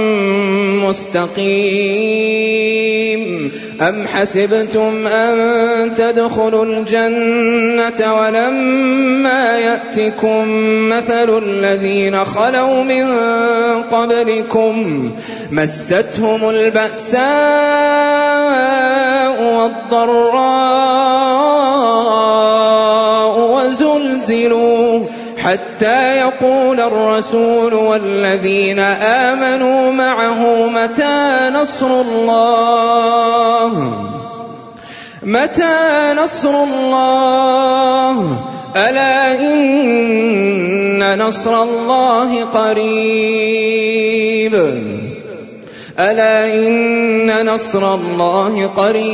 مستقيم أم حسبتم أن تدخلوا الجنة ولما يأتكم مثل الذين خلوا من قبلكم مستهم البأساء والضراء وزلزلوا حتى يقول الرسول والذين آمنوا معه متى نصر الله متى نصر الله ألا إن نصر الله قريب ألا إن نصر الله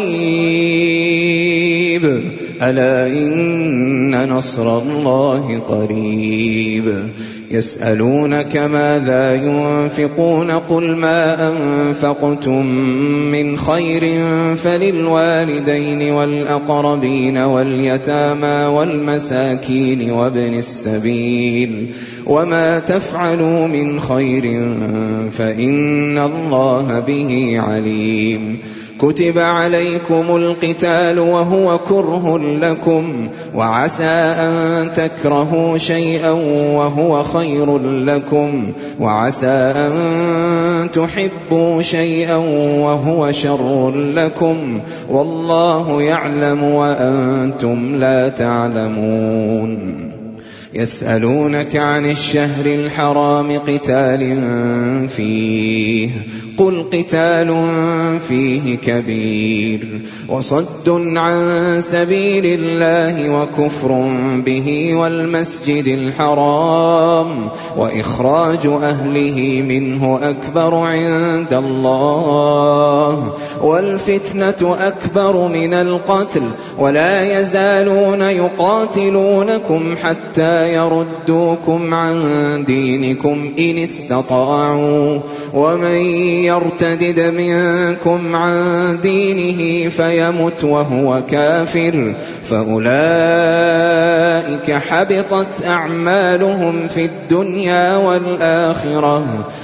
قريب ألا إن نصر الله قريب يسألونك ماذا ينفقون قل ما أنفقتم من خير فللوالدين والأقربين واليتامى والمساكين وابن السبيل وما تفعلوا من خير فإن الله به عليم كتب عليكم القتال وهو كره لكم وعسى أن تكرهوا شيئا وهو خير لكم وعسى أن تحبوا شيئا وهو شر لكم والله يعلم وأنتم لا تعلمون يسألونك عن الشهر الحرام قتال فيه قل قتال فيه كبير وصد عن سبيل الله وكفر به والمسجد الحرام وإخراج أهله منه أكبر عند الله والفتنة أكبر من القتل ولا يزالون يقاتلونكم حتى يردوكم عن دينكم إن استطاعوا ومن يرتدد منكم عن دينه فيمت وهو كافر فأولئك حبطت أعمالهم في الدنيا والآخرة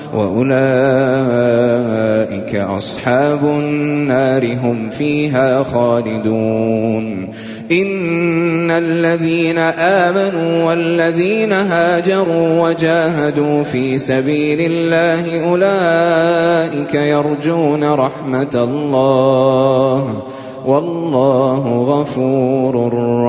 وأولئك أصحاب النار هم فيها خالدون إن الذين آمنوا والذين هاجروا وجاهدوا في سبيل الله أولئك يرجون رحمة الله والله غفور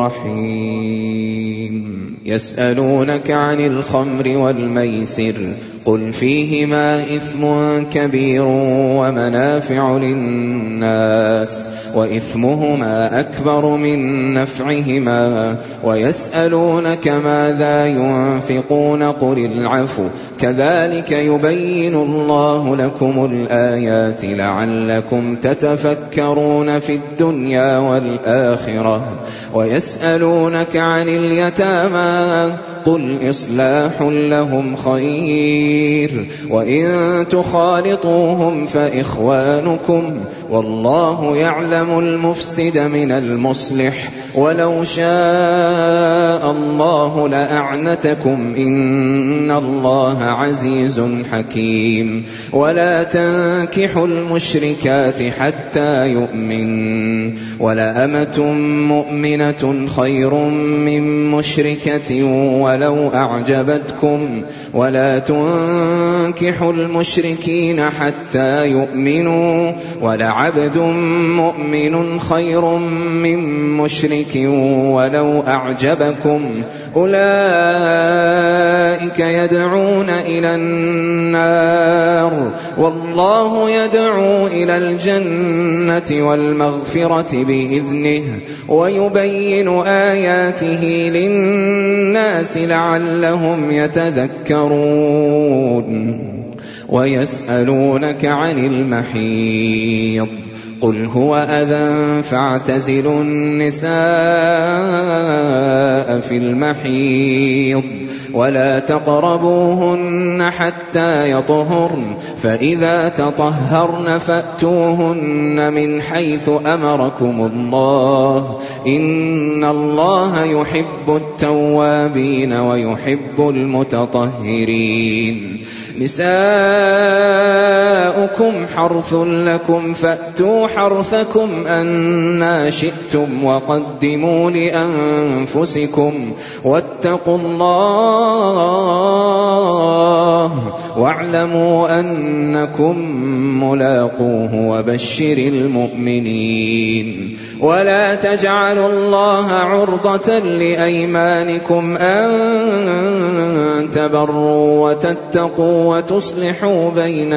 رحيم يسألونك عن الخمر والميسر قل فيهما إثم كبير ومنافع للناس وإثمهما أكبر من نفعهما ويسألونك ماذا ينفقون قل العفو كذلك يبين الله لكم الآيات لعلكم تتفكرون في الدنيا والآخرة ويسألونك عن اليتامى قل إصلاح لهم خير وإن تخالطوهم فإخوانكم والله يعلم المفسد من المصلح ولو شاء الله لأعنتكم إن الله عزيز حكيم ولا تنكحوا المشركات حتى يؤمن ولأمة مؤمنة خير من مشركة ولو أعجبتكم ولا تنكحوا المشركين حتى يؤمنوا ولعبد مؤمن خير من مشرك ولو أعجبكم أولئك يدعون إلى النار والله يدعو إلى الجنة والمغفرة بإذنه ويبين آياته للناس لعلهم يتذكرون ويسألونك عن المحيض قل هو أذى فاعتزلوا النساء في المحيض ولا تقربوهن حتى يطهرن فإذا تطهرن فأتوهن من حيث أمركم الله إن الله يحب التوابين ويحب المتطهرين نساؤكم حرث لكم فأتوا حرثكم أنى شئتم وقدموا لأنفسكم واتقوا الله واعلموا أنكم ملاقوه وبشر المؤمنين ولا تجعلوا الله عرضة لأيمانكم أن تبروا وتتقوا وتصلحوا بين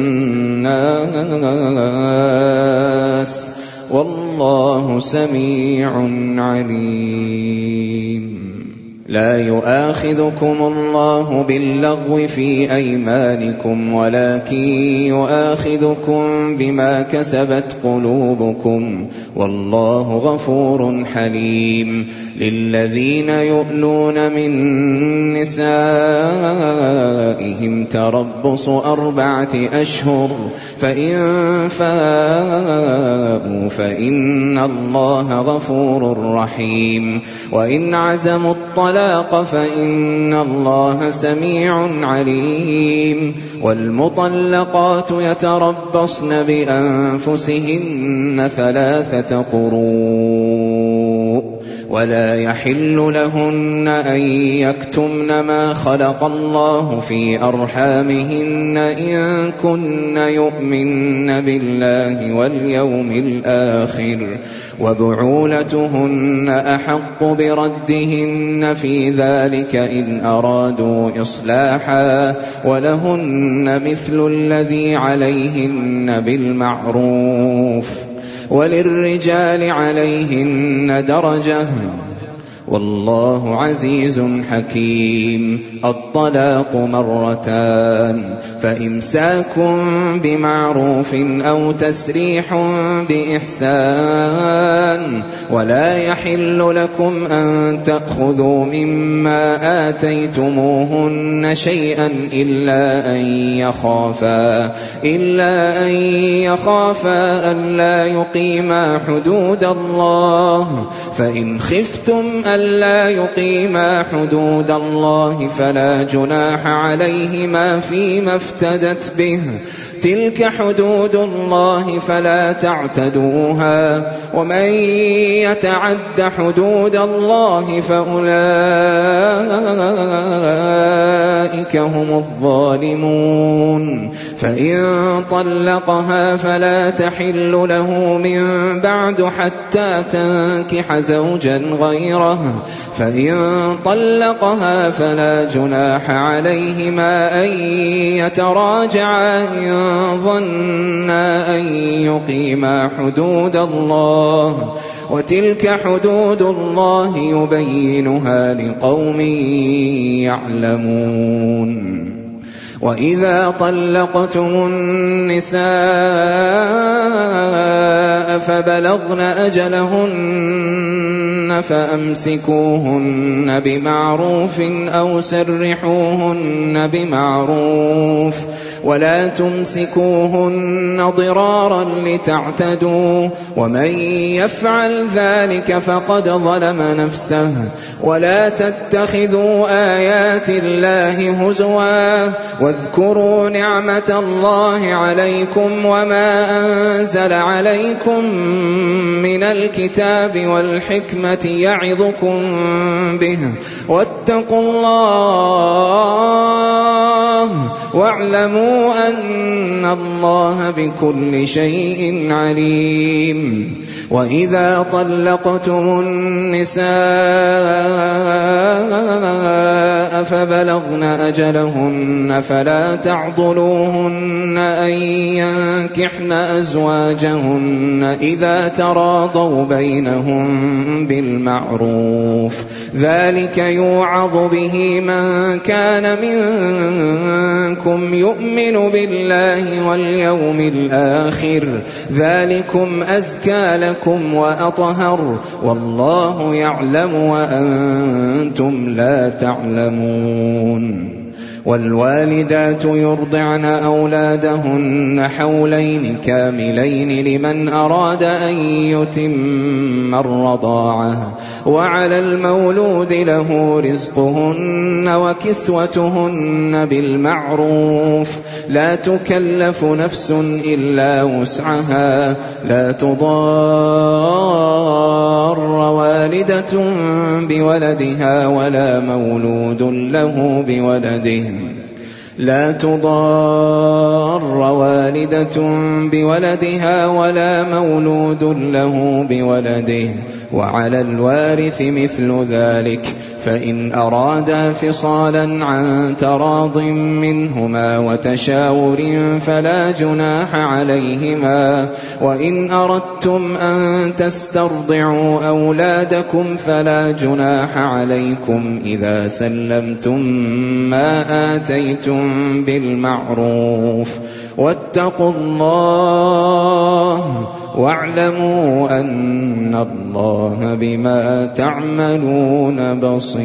الناس والله سميع عليم لا يؤاخذكم الله باللغو في أيمانكم ولكن يؤاخذكم بما كسبت قلوبكم والله غفور حليم للذين يؤلون من نسائهم تربص أربعة أشهر فإن فاءوا فإن الله غفور رحيم وإن عزموا الطلاق فإن الله سميع عليم والمطلقات يتربصن بأنفسهن ثلاثة قروء ولا يحل لهن أن يكتمن ما خلق الله في أرحامهن إن كن يؤمن بالله واليوم الآخر وبعولتهن أحق بردهن في ذلك إن أرادوا إصلاحا ولهن مثل الذي عليهن بالمعروف وللرجال عليهن درجة والله عزيز حكيم الطلاق مرتان فإمساك بمعروف أو تسريح بإحسان ولا يحل لكم أن تأخذوا مما آتيتموهن شيئا إلا أن يخافا إلا أن يخافا ألا يقيما حدود الله فإن خفتم ألا يقيما حدود الله فلا جناح عليهما فيما افتدت به تلك حدود الله فلا تعتدوها ومن يتعد حدود الله فأولئك هم الظالمون فإن طلقها فلا تحل له من بعد حتى تنكح زوجا غيره فإن طلقها فلا جناح عليهما أن يتراجعا إن ظنا أن يقيما حدود الله وتلك حدود الله يبينها لقوم يعلمون وإذا طلقتم النساء فبلغن أجلهن فأمسكوهن بمعروف أو سرحوهن بمعروف ولا تمسكوهن ضرارا لتعتدوا ومن يفعل ذلك فقد ظلم نفسه ولا تتخذوا آيات الله هزوا واذكروا نعمة الله عليكم وما أنزل عليكم من الكتاب والحكمة يعظكم به واتقوا الله واعلموا وَاعْلَمُوا أَنَّ اللَّهَ بِكُلِّ شَيْءٍ عَلِيمٌ وَإِذَا طَلَّقْتُمُ النِّسَاءَ فَبَلَغْنَ أَجَلَهُنَّ فَلَا تَعْضُلُوهُنَّ أَن يَنكِحْنَ أَزْوَاجَهُنَّ إِذَا تَرَاضَوْا بَيْنَهُم بِالْمَعْرُوفِ ذَلِكَ يُوعَظُ بِهِ مَن كَانَ مِنكُمْ يُؤْمِنُ بِاللَّهِ وَالْيَوْمِ الْآخِرِ ذَلِكُمْ أَزْكَىٰ لَكُمْ وَأَطْهَرُ وَاللَّهُ يَعْلَمُ وَأَنتُمْ لَا تَعْلَمُونَ وَالْوَالِدَاتُ يُرْضِعْنَ أَوْلَادَهُنَّ حَوْلَيْنِ كَامِلَيْنِ لِمَنْ أَرَادَ أَن يُتِمَّ الرَّضَاعَةَ وَعَلَى الْمَوْلُودِ لَهُ رِزْقُهُنَّ وَكِسْوَتُهُنَّ بِالْمَعْرُوفِ لَا تُكَلَّفُ نَفْسٌ إِلَّا وُسْعَهَا لَا تُضَارَّ وَالِدَةٌ بِوَلَدِهَا وَلَا مَوْلُودٌ لَهُ بِوَلَدِهِ لا تضار والدة بولدها ولا مولود له بولده وعلى الوارث مثل ذلك فإن أرادا فصالا عن تراض منهما وتشاور فلا جناح عليهما وإن أردتم أن تسترضعوا أولادكم فلا جناح عليكم إذا سلمتم ما آتيتم بالمعروف واتقوا الله واعلموا أن الله بما تعملون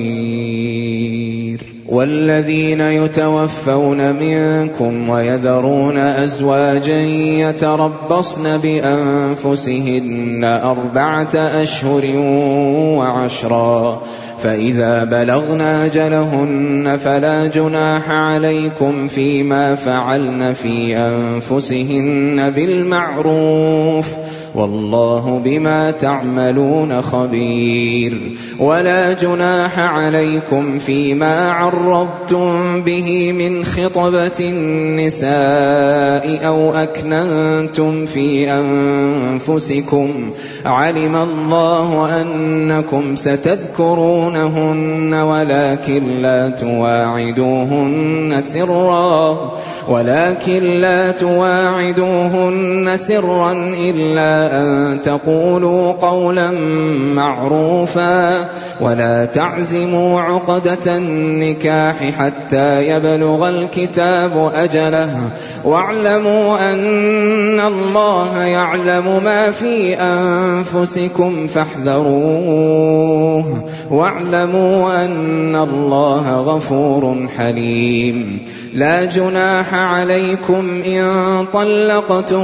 بصير والذين يتوفون منكم ويذرون أزواجا يتربصن بأنفسهن أربعة أشهر وعشرا فإذا بلغن أجلهن فلا جناح عليكم فيما فعلن في أنفسهن بالمعروف والله بما تعملون خبير ولا جناح عليكم فيما عرضتم به من خطبة النساء أو أكننتم في أنفسكم علم الله أنكم ستذكرونهن ولكن لا تواعدوهن سرا ولكن لا تواعدوهن سرا إلا أن تقولوا قولا معروفا ولا تعزموا عقدة النكاح حتى يبلغ الكتاب أجله واعلموا أن الله يعلم ما في أنفسكم فاحذروه واعلموا أن الله غفور حليم لا جناح عليكم إن طلقتم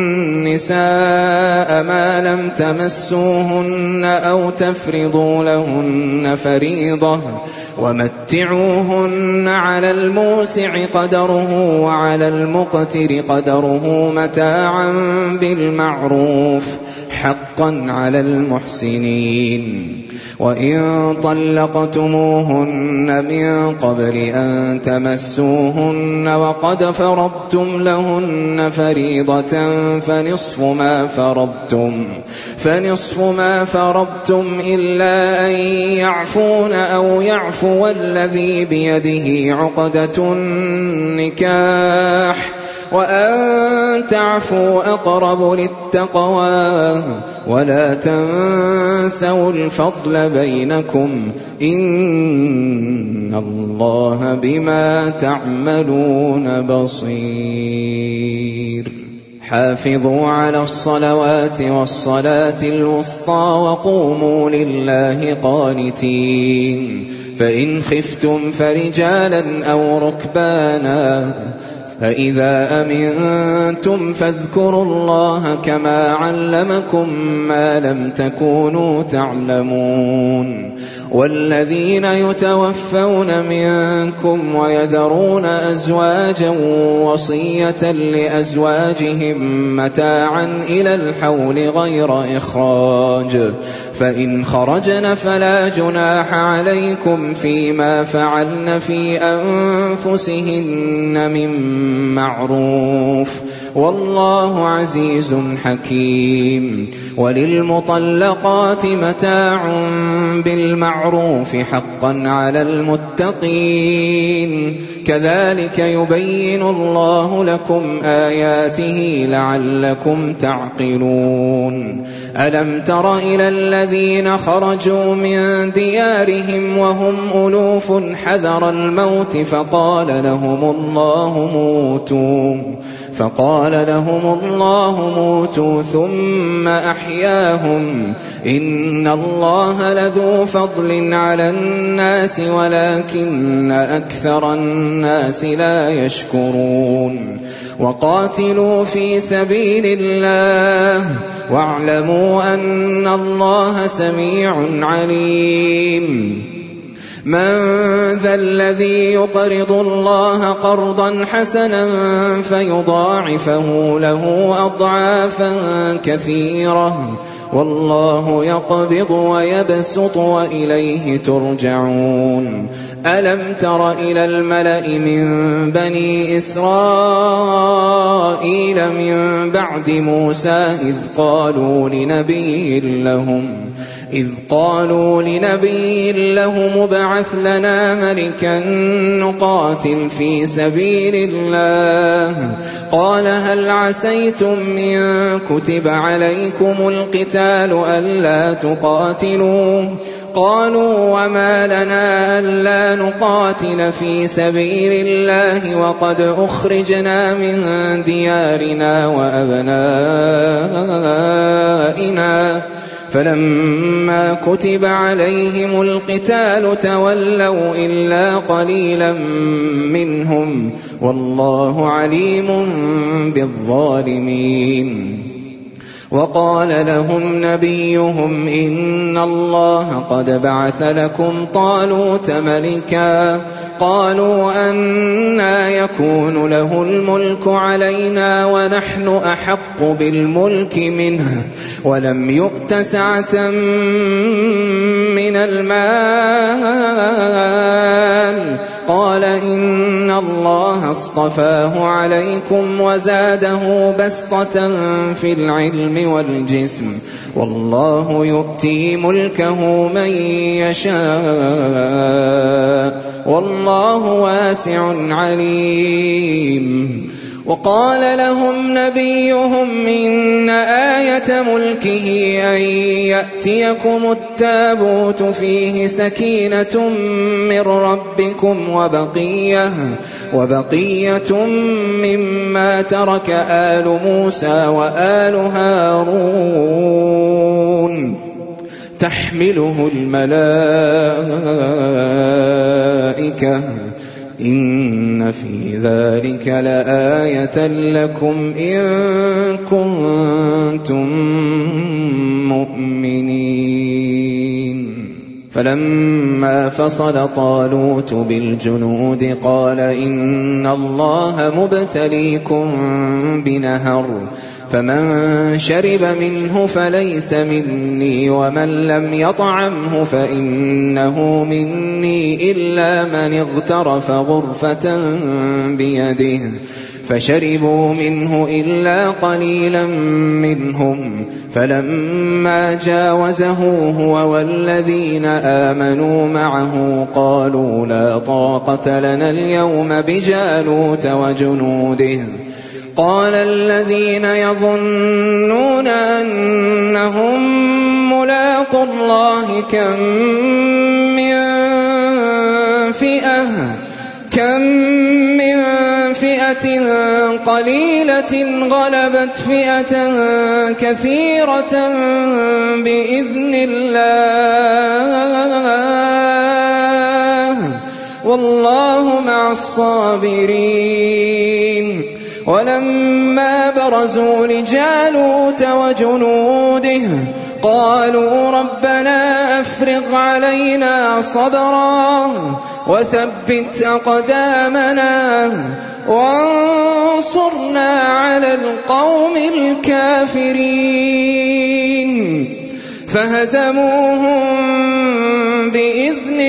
النساء ما لم تمسوهن أو تفرضوا لهن فريضة ومتعوهن على الموسع قدره وعلى المقتر قدره متاعا بالمعروف حقا على المحسنين وإن طلقتموهن من قبل أن تمسوهن وقد فرضتم لهن فريضة فنصف ما فرضتم فنصف ما فرضتم إلا أن يعفون أو يعفو الذي بيده عقدة النكاح وأن تعفوا أقرب للتقوى ولا تنسوا الفضل بينكم إن الله بما تعملون بصير حافظوا على الصلوات والصلاة الوسطى وقوموا لله قانتين فإن خفتم فرجالا أو ركبانا فإذا أمنتم فاذكروا الله كما علمكم ما لم تكونوا تعلمون والذين يتوفون منكم ويذرون أزواجا وصية لأزواجهم متاعا إلى الحول غير إخراج فإن خرجن فلا جناح عليكم فيما فعلن في أنفسهن من معروف والله عزيز حكيم. وللمطلقات متاع بالمعروف حقا على المتقين كذلك يبين الله لكم آياته لعلكم تعقلون. ألم تر إلى الذين خرجوا من ديارهم وهم ألوف حذر الموت فقال لهم الله موتوا فقال لهم الله موتوا ثم أحياهم إن الله لذو فضل على الناس ولكن أكثر الناس لا يشكرون. وقاتلوا في سبيل الله واعلموا أن الله سميع عليم. من ذا الذي يقرض الله قرضا حسنا فيضاعفه له أضعافا كثيرة والله يقبض ويبسط وإليه ترجعون. ألم تر إلى الملأ من بني إسرائيل من بعد موسى إذ قالوا لنبي لهم إذ قالوا لنبي لهم ابعث لنا ملكا نقاتل في سبيل الله قال هل عسيتم إن كتب عليكم القتال ألا تقاتلوا قالوا وما لنا ألا نقاتل في سبيل الله وقد أخرجنا من ديارنا وأبنائنا فلما كتب عليهم القتال تولوا إلا قليلا منهم والله عليم بالظالمين. وقال لهم نبيهم إن الله قد بعث لكم طالوت ملكا قالوا أنى يكون له الملك علينا ونحن أحق بالملك منه ولم يؤت سعة من المال قال إن الله اصطفاه عليكم وزاده بسطة في العلم والجسم والله يؤتي ملكه من يشاء والله واسع عليم. وقال لهم نبيهم إن آية ملكه أن يأتيكم التابوت فيه سكينة من ربكم وبقية, وبقية مما ترك آل موسى وآل هارون تحمله الملائكة إن في ذلك لآية لكم إن كنتم مؤمنين. فلما فصل طالوت بالجنود قال إن الله مبتليكم بنهر فمن شرب منه فليس مني ومن لم يطعمه فإنه مني إلا من اغترف غرفة بيده فشربوا منه إلا قليلا منهم فلما جاوزه هو والذين آمنوا معه قالوا لا طاقة لنا اليوم بجالوت وجنوده قال الذين يظنون أنهم ملاقو الله كم من فئة كم من فئة قليلة غلبت فئة كثيرة بإذن الله والله مع الصابرين. ولما برزوا لجالوت وجنوده قالوا ربنا أفرغ علينا صبرا وثبت أقدامنا وانصرنا على القوم الكافرين. فهزموهم بإذن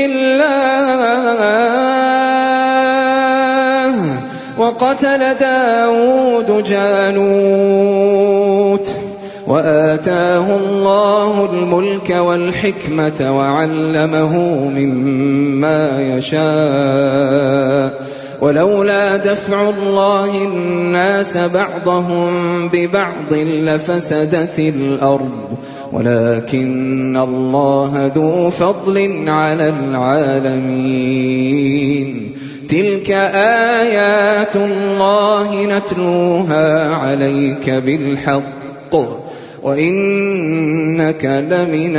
الله وقتل داود جالوت وآتاه الله الملك والحكمة وعلمه مما يشاء ولولا دفع الله الناس بعضهم ببعض لفسدت الأرض ولكن الله ذو فضل على العالمين. تلك آيات الله نتلوها عليك بالحق وإنك لمن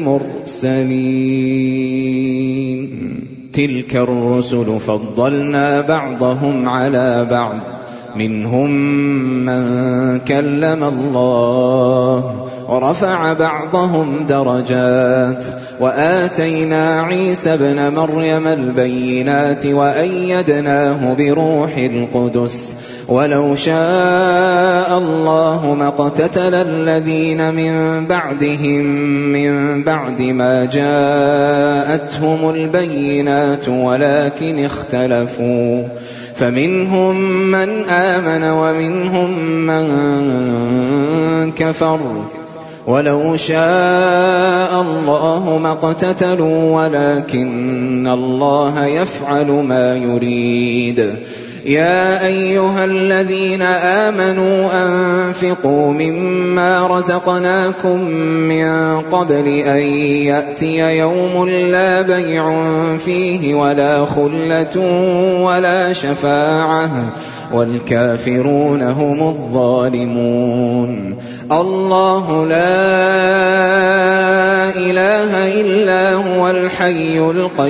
المرسلين. تلك الرسل فضلنا بعضهم على بعض منهم من كلم الله ورفع بعضهم درجات وآتينا عيسى ابن مريم البينات وأيدناه بروح القدس ولو شاء الله ما اقتتل الذين من بعدهم من بعد ما جاءتهم البينات ولكن اختلفوا فمنهم من آمن ومنهم من كفر ولو شاء الله ما اقتتلوا ولكن الله يفعل ما يريد. يا أيها الذين آمنوا أنفقوا مما رزقناكم من قبل أن يأتي يوم لا بيع فيه ولا خلة ولا شفاعة والكافرون هم الظالمون. الله لا إله إلا هو الحي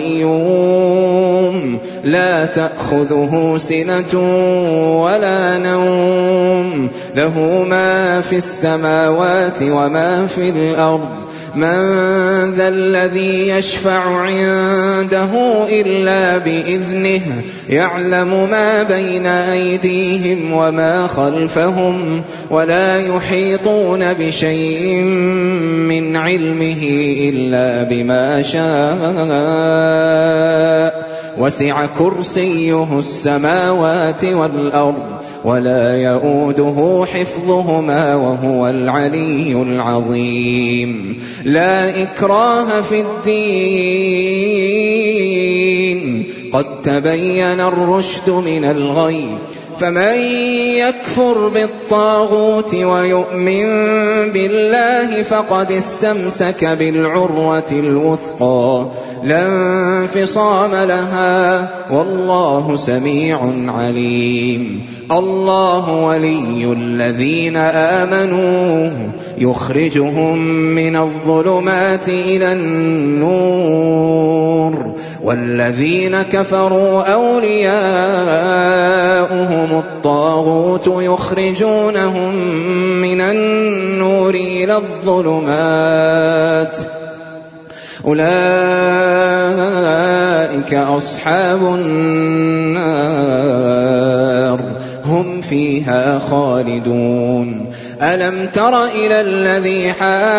القيوم لا تأخذه سنة ولا نوم له ما في السماوات وما في الأرض من ذا الذي يشفع عنده إلا بإذنه يعلم ما بين أيديهم وما خلفهم ولا يحيطون بشيء من علمه إلا بما شاء وسع كرسيه السماوات والأرض ولا يؤوده حفظهما وهو العلي العظيم. لا إكراه في الدين قد تبين الرشد من الغي فمن يكفر بالطاغوت ويؤمن بالله فقد استمسك بالعروة الوثقى لا انفصام لها والله سميع عليم. الله ولي الذين آمنوا يخرجهم من الظلمات إلى النور والذين كفروا أولياؤهم الطاغوت يخرجونهم من النور إلى الظلمات أولئك أصحاب النار هم فيها خالدون. ألم تر إلى الذي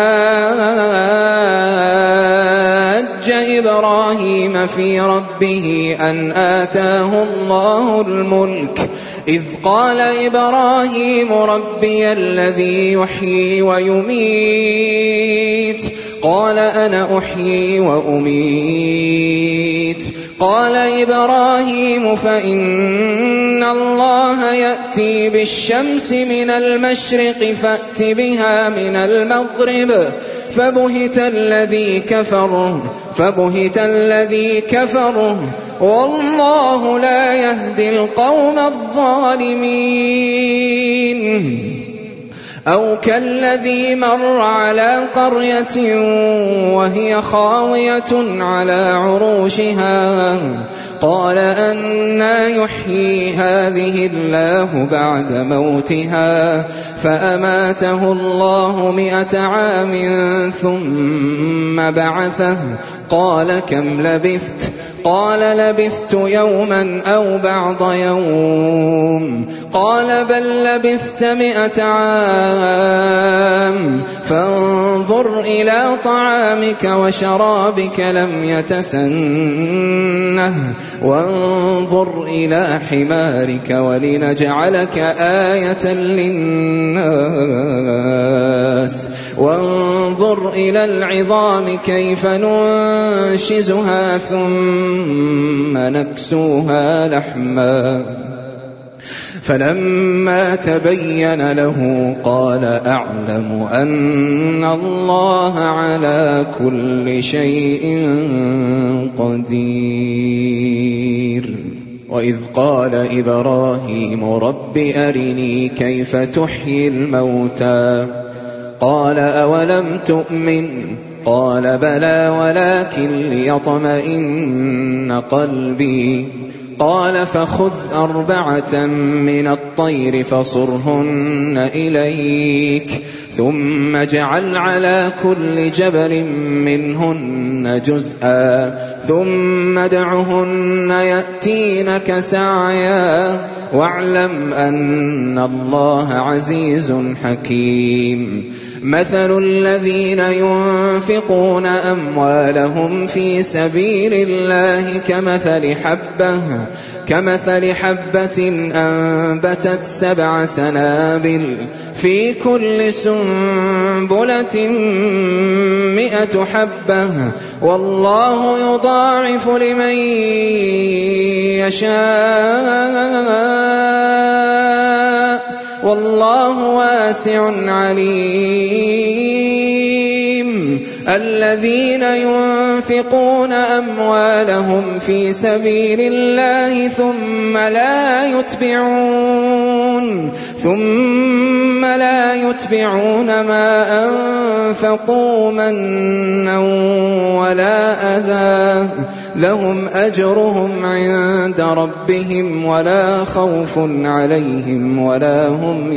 حاج إبراهيم في ربه أن آتاه الله الملك إذ قال إبراهيم ربي الذي يحيي ويميت قال أنا أحيي وأميت قال إبراهيم فإن الله يأتي بالشمس من المشرق فأت بها من المغرب فبهت الذي كفر فبهت الذي كفر والله لا يهدي القوم الظالمين. أو كالذي مر على قرية وهي خاوية على عروشها قال أنى يحيي هذه الله بعد موتها فأماته الله مئة عام ثم بعثه قال كم لبثت قال لبثت يوما أو بعض يوم قال بل لبثت مئة عام فانظر إلى طعامك وشرابك لم يتسنه وانظر إلى حمارك ولنجعلك آية للناس وانظر إلى العظام كيف ننشزها ثم نكسوها لحما فلما تبين له قال أعلم أن الله على كل شيء قدير. وإذ قال إبراهيم رب أرني كيف تحيي الموتى قال أولم تؤمن قال بلى ولكن ليطمئن قلبي قال فخذ أربعة من الطير فصرهن إليك ثم اجعل على كل جبل منهن جزءا ثم ادعهن يأتينك سعيا واعلم أن الله عزيز حكيم. مثل الذين ينفقون أموالهم في سبيل الله كمثل حبة كمثل حبة أنبتت سبع سنابل في كل سنبلة مئة حبة والله يضاعف لمن يشاء والله واسع عليم. الذين ينفقون أموالهم في سبيل الله ثم لا يتبعون ثم لا يتبعون ما أنفقوا منا ولا أذى لهم أجرهم عند ربهم ولا خوف عليهم ولا هم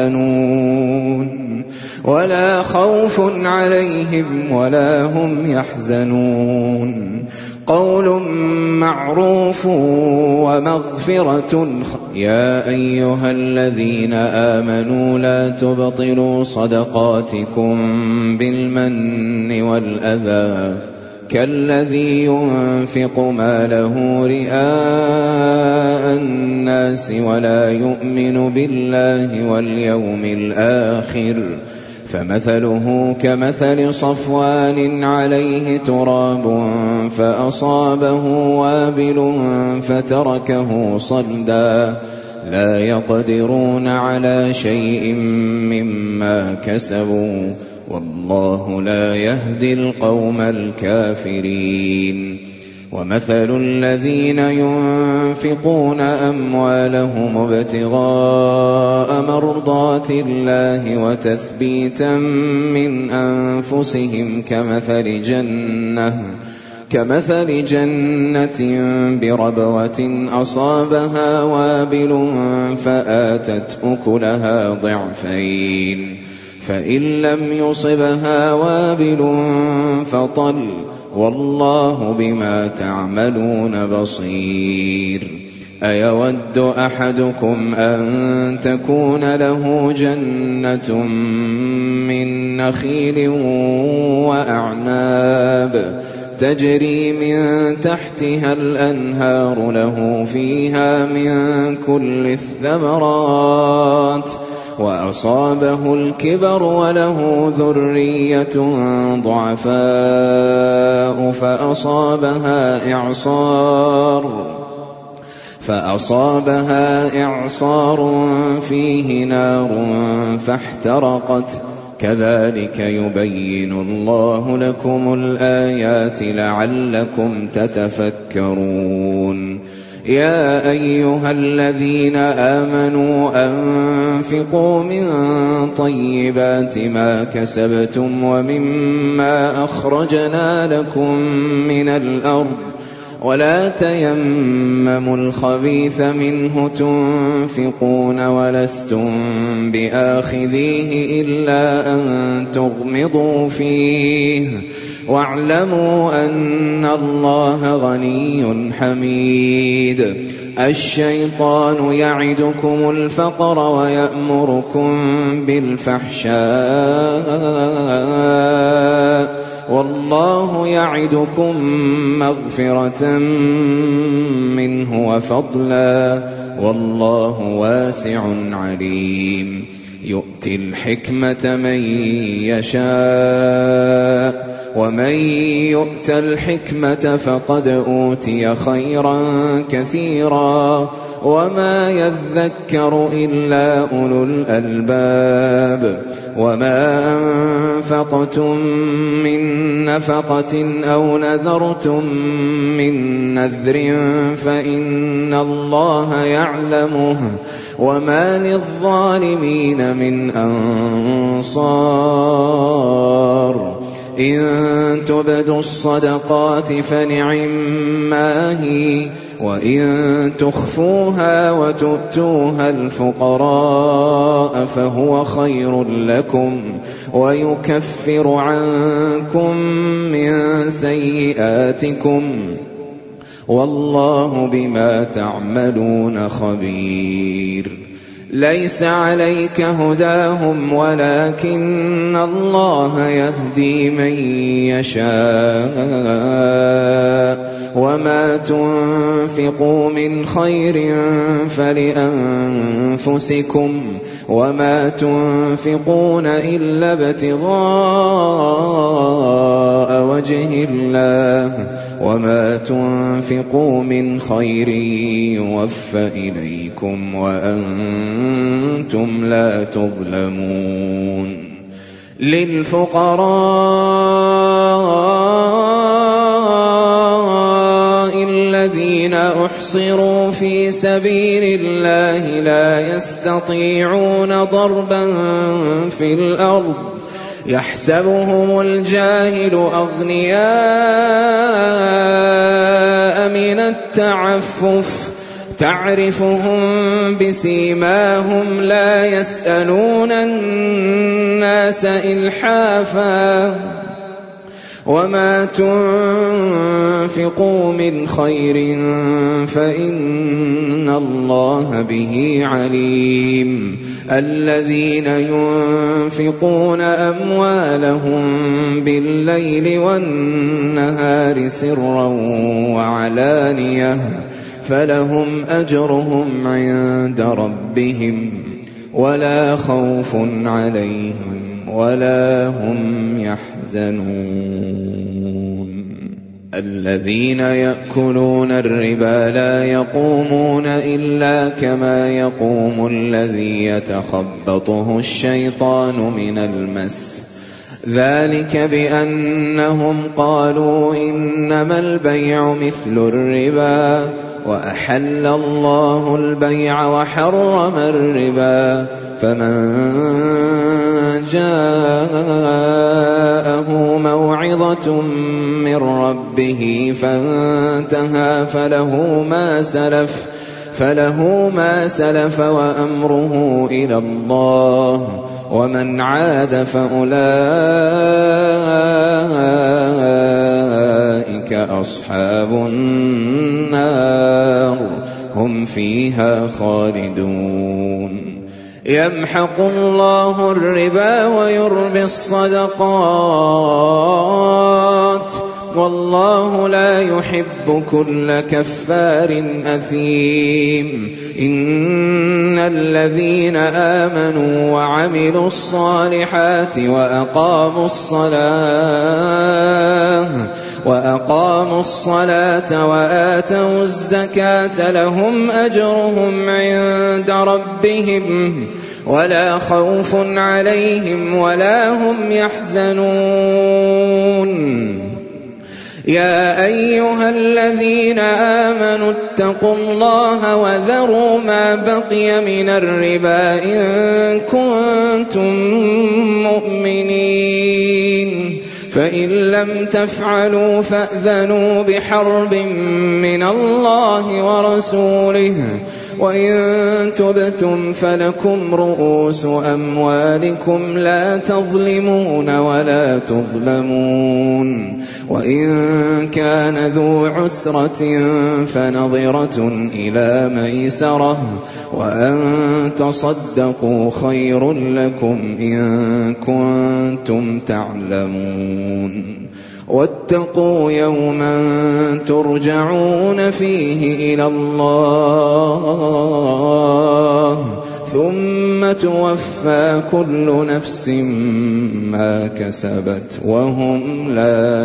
يحزنون ولا خوف عليهم ولا هم يحزنون. قول معروف ومغفرة. يا أيها الذين آمنوا لا تبطلوا صدقاتكم بالمن والأذى كالذي ينفق ماله رئاء الناس ولا يؤمن بالله واليوم الآخر فمثله كمثل صفوان عليه تراب فأصابه وابل فتركه صلدا لا يقدرون على شيء مما كسبوا والله لا يهدي القوم الكافرين. ومثل الذين ينفقون أموالهم ابتغاء مرضات الله وتثبيتا من أنفسهم كمثل جنة كمثل جنة بربوة أصابها وابل فآتت أكلها ضعفين فإن لم يصبها وابل فطل والله بما تعملون بصير. أيود أحدكم أن تكون له جنة من نخيل وأعناب تجري من تحتها الأنهار له فيها من كل الثمرات وأصابه الكبر وله ذرية ضعفاء فأصابها إعصار فأصابها إعصار فيه نار فاحترقت كذلك يبين الله لكم الآيات لعلكم تتفكرون. يا أيها الذين آمنوا أنفقوا من طيبات ما كسبتم ومما أخرجنا لكم من الأرض ولا تيمموا الخبيث منه تنفقون ولستم بآخذيه إلا أن تغمضوا فيه واعلموا أن الله غني حميد. الشيطان يعدكم الفقر ويأمركم بالفحشاء والله يعدكم مغفرة منه وفضلا والله واسع عليم يؤتي الحكمة من يشاء ومن يؤت الحكمة فقد أوتي خيرا كثيرا وما يذكر إلا أولو الألباب وما أنفقتم من نفقة أو نذرتم من نذر فإن الله يعلمه وما للظالمين من أنصار إن تبدوا الصدقات فنعما هي وإن تخفوها وتؤتوها الفقراء فهو خير لكم ويكفر عنكم من سيئاتكم والله بما تعملون خبير ليس عليك هداهم ولكن الله يهدي من يشاء وما تنفقوا من خير فلأنفسكم وما تنفقون إلا ابتغاء وجه الله وما تنفقوا من خير يوفى إليكم وأنتم لا تظلمون للفقراء الذين أحصروا في سبيل الله لا يستطيعون ضربا في الأرض يحسبهم الجاهل أغنياء من التعفف تعرفهم بسيماهم لا يسألون الناس إلحافا وما تنفقوا من خير فإن الله به عليم الذين ينفقون أموالهم بالليل والنهار سرا وعلانية فلهم أجرهم عند ربهم ولا خوف عليهم ولا هم يحزنون الذين يأكلون الربا لا يقومون إلا كما يقوم الذي يتخبطه الشيطان من المس ذلك بأنهم قالوا إنما البيع مثل الربا وأحل الله البيع وحرم الربا فمن جاءه موعظة من ربه فانتهى فله ما سلف فله ما سلف وأمره إلى الله ومن عاد فأولئك أصحاب النار هم فيها خالدون يمحق الله الربا ويربي الصدقات والله لا يحب كل كفار أثيم إن الذين آمنوا وعملوا الصالحات وأقاموا الصلاة وأقاموا الصلاة وآتوا الزكاة لهم أجرهم عند ربهم ولا خوف عليهم ولا هم يحزنون يا أيها الذين آمنوا اتقوا الله وذروا ما بقي من الربا إن كنتم مؤمنين فإن لم تفعلوا فأذنوا بحرب من الله ورسوله وإن تبتم فلكم رؤوس أموالكم لا تظلمون ولا تظلمون وإن كان ذو عسرة فنظرة إلى ميسرة وأن تصدقوا خير لكم إن كنتم تعلمون واتقوا يوما ترجعون فيه إلى الله ثم توفى كل نفس ما كسبت وهم لا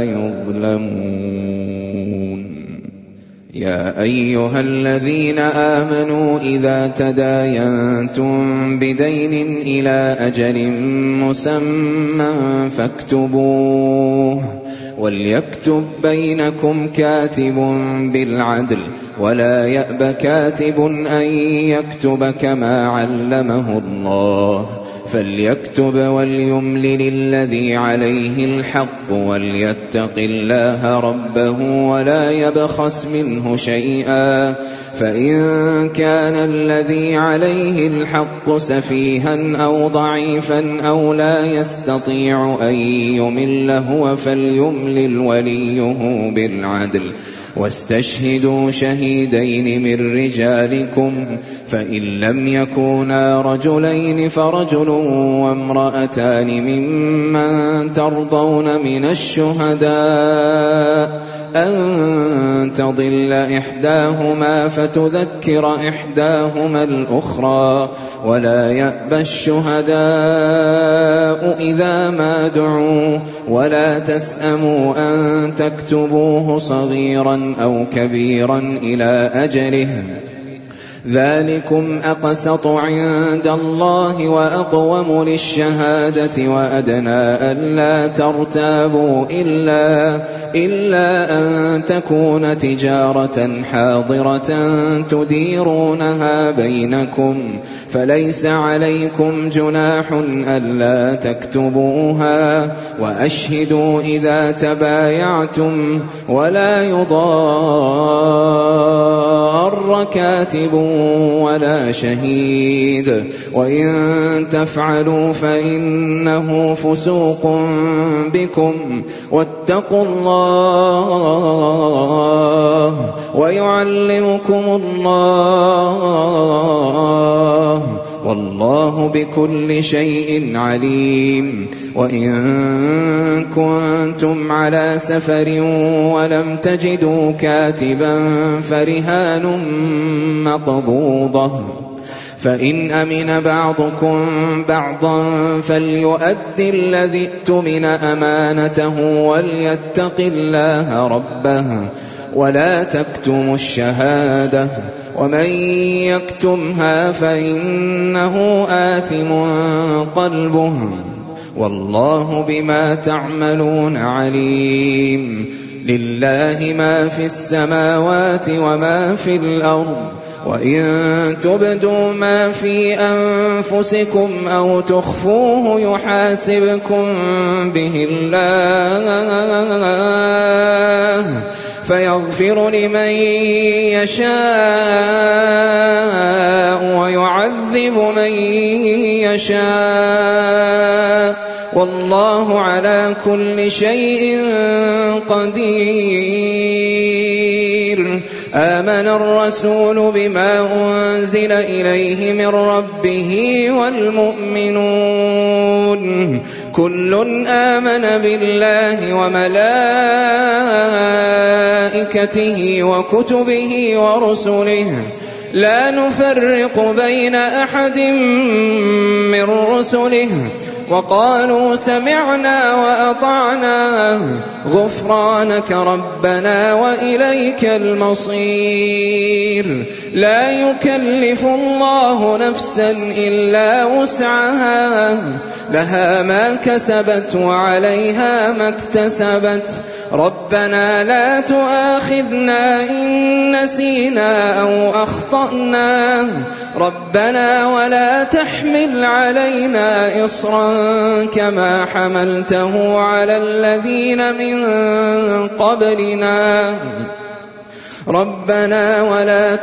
يظلمون. يا أيها الذين آمنوا إذا تداينتم بدين إلى أجل مسمى فاكتبوه وليكتب بينكم كاتب بالعدل ولا يأب كاتب أن يكتب كما علمه الله فليكتب وليملل الذي عليه الحق وليتق الله ربه ولا يبخس منه شيئا فإن كان الذي عليه الحق سفيها أو ضعيفا أو لا يستطيع أن يمل هو فليملل وليه بالعدل واستشهدوا شهيدين من رجالكم فإن لم يكونا رجلين فرجل وامرأتان ممن ترضون من الشهداء أن تضل إحداهما فتذكر إحداهما الأخرى ولا يأبى الشهداء إذا ما دعوا ولا تسأموا أن تكتبوه صغيرا أو كبيرا إلى أجله ذلكم أقسط عند الله وأقوم للشهادة وأدنى ألا ترتابوا إلا, إلا أن تكون تجارة حاضرة تديرونها بينكم فليس عليكم جناح ألا تكتبوها وأشهدوا إذا تبايعتم ولا يضار كاتب ولا شهيد وإن تفعلوا فإنه فسوق بكم واتقوا الله ويعلمكم الله والله بكل شيء عليم. وإن كنتم على سفر ولم تجدوا كاتبا فرهان مقبوضة فإن أمن بعضكم بعضا فليؤدي الذي اؤتمن أمانته وليتق الله ربه ولا تكتموا الشهادة ومن يكتمها فإنه آثم قلبه والله بما تعملون عليم. لله ما في السماوات وما في الأرض وإن تبدوا ما في أنفسكم أو تخفوه يحاسبكم به الله فيغفر لمن يشاء ويعذب من يشاء والله على كل شيء قدير. آمن الرسول بما أنزل إليه من ربه والمؤمنون كل آمن بالله وملائكته وكتبه ورسله لا نفرق بين أحد من رسله وقالوا سمعنا وأطعنا غفرانك ربنا وإليك المصير. لا يكلف الله نفسا إلا وسعها لها ما كسبت وعليها ما اكتسبت ربنا لا تؤاخذنا إن نسينا أو أخطأنا ربنا ولا تحمل علينا إصرا كما حملته على الذين من قبلنا ربنا ولا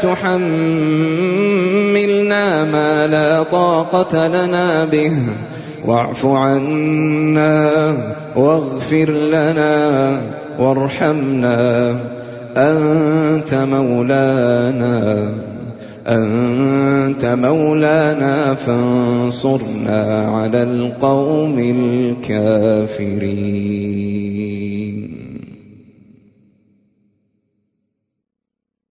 تحملنا ما لا طاقة لنا به واعف عنا واغفر لنا وارحمنا أنت مولانا أنت مولانا فانصرنا على القوم الكافرين.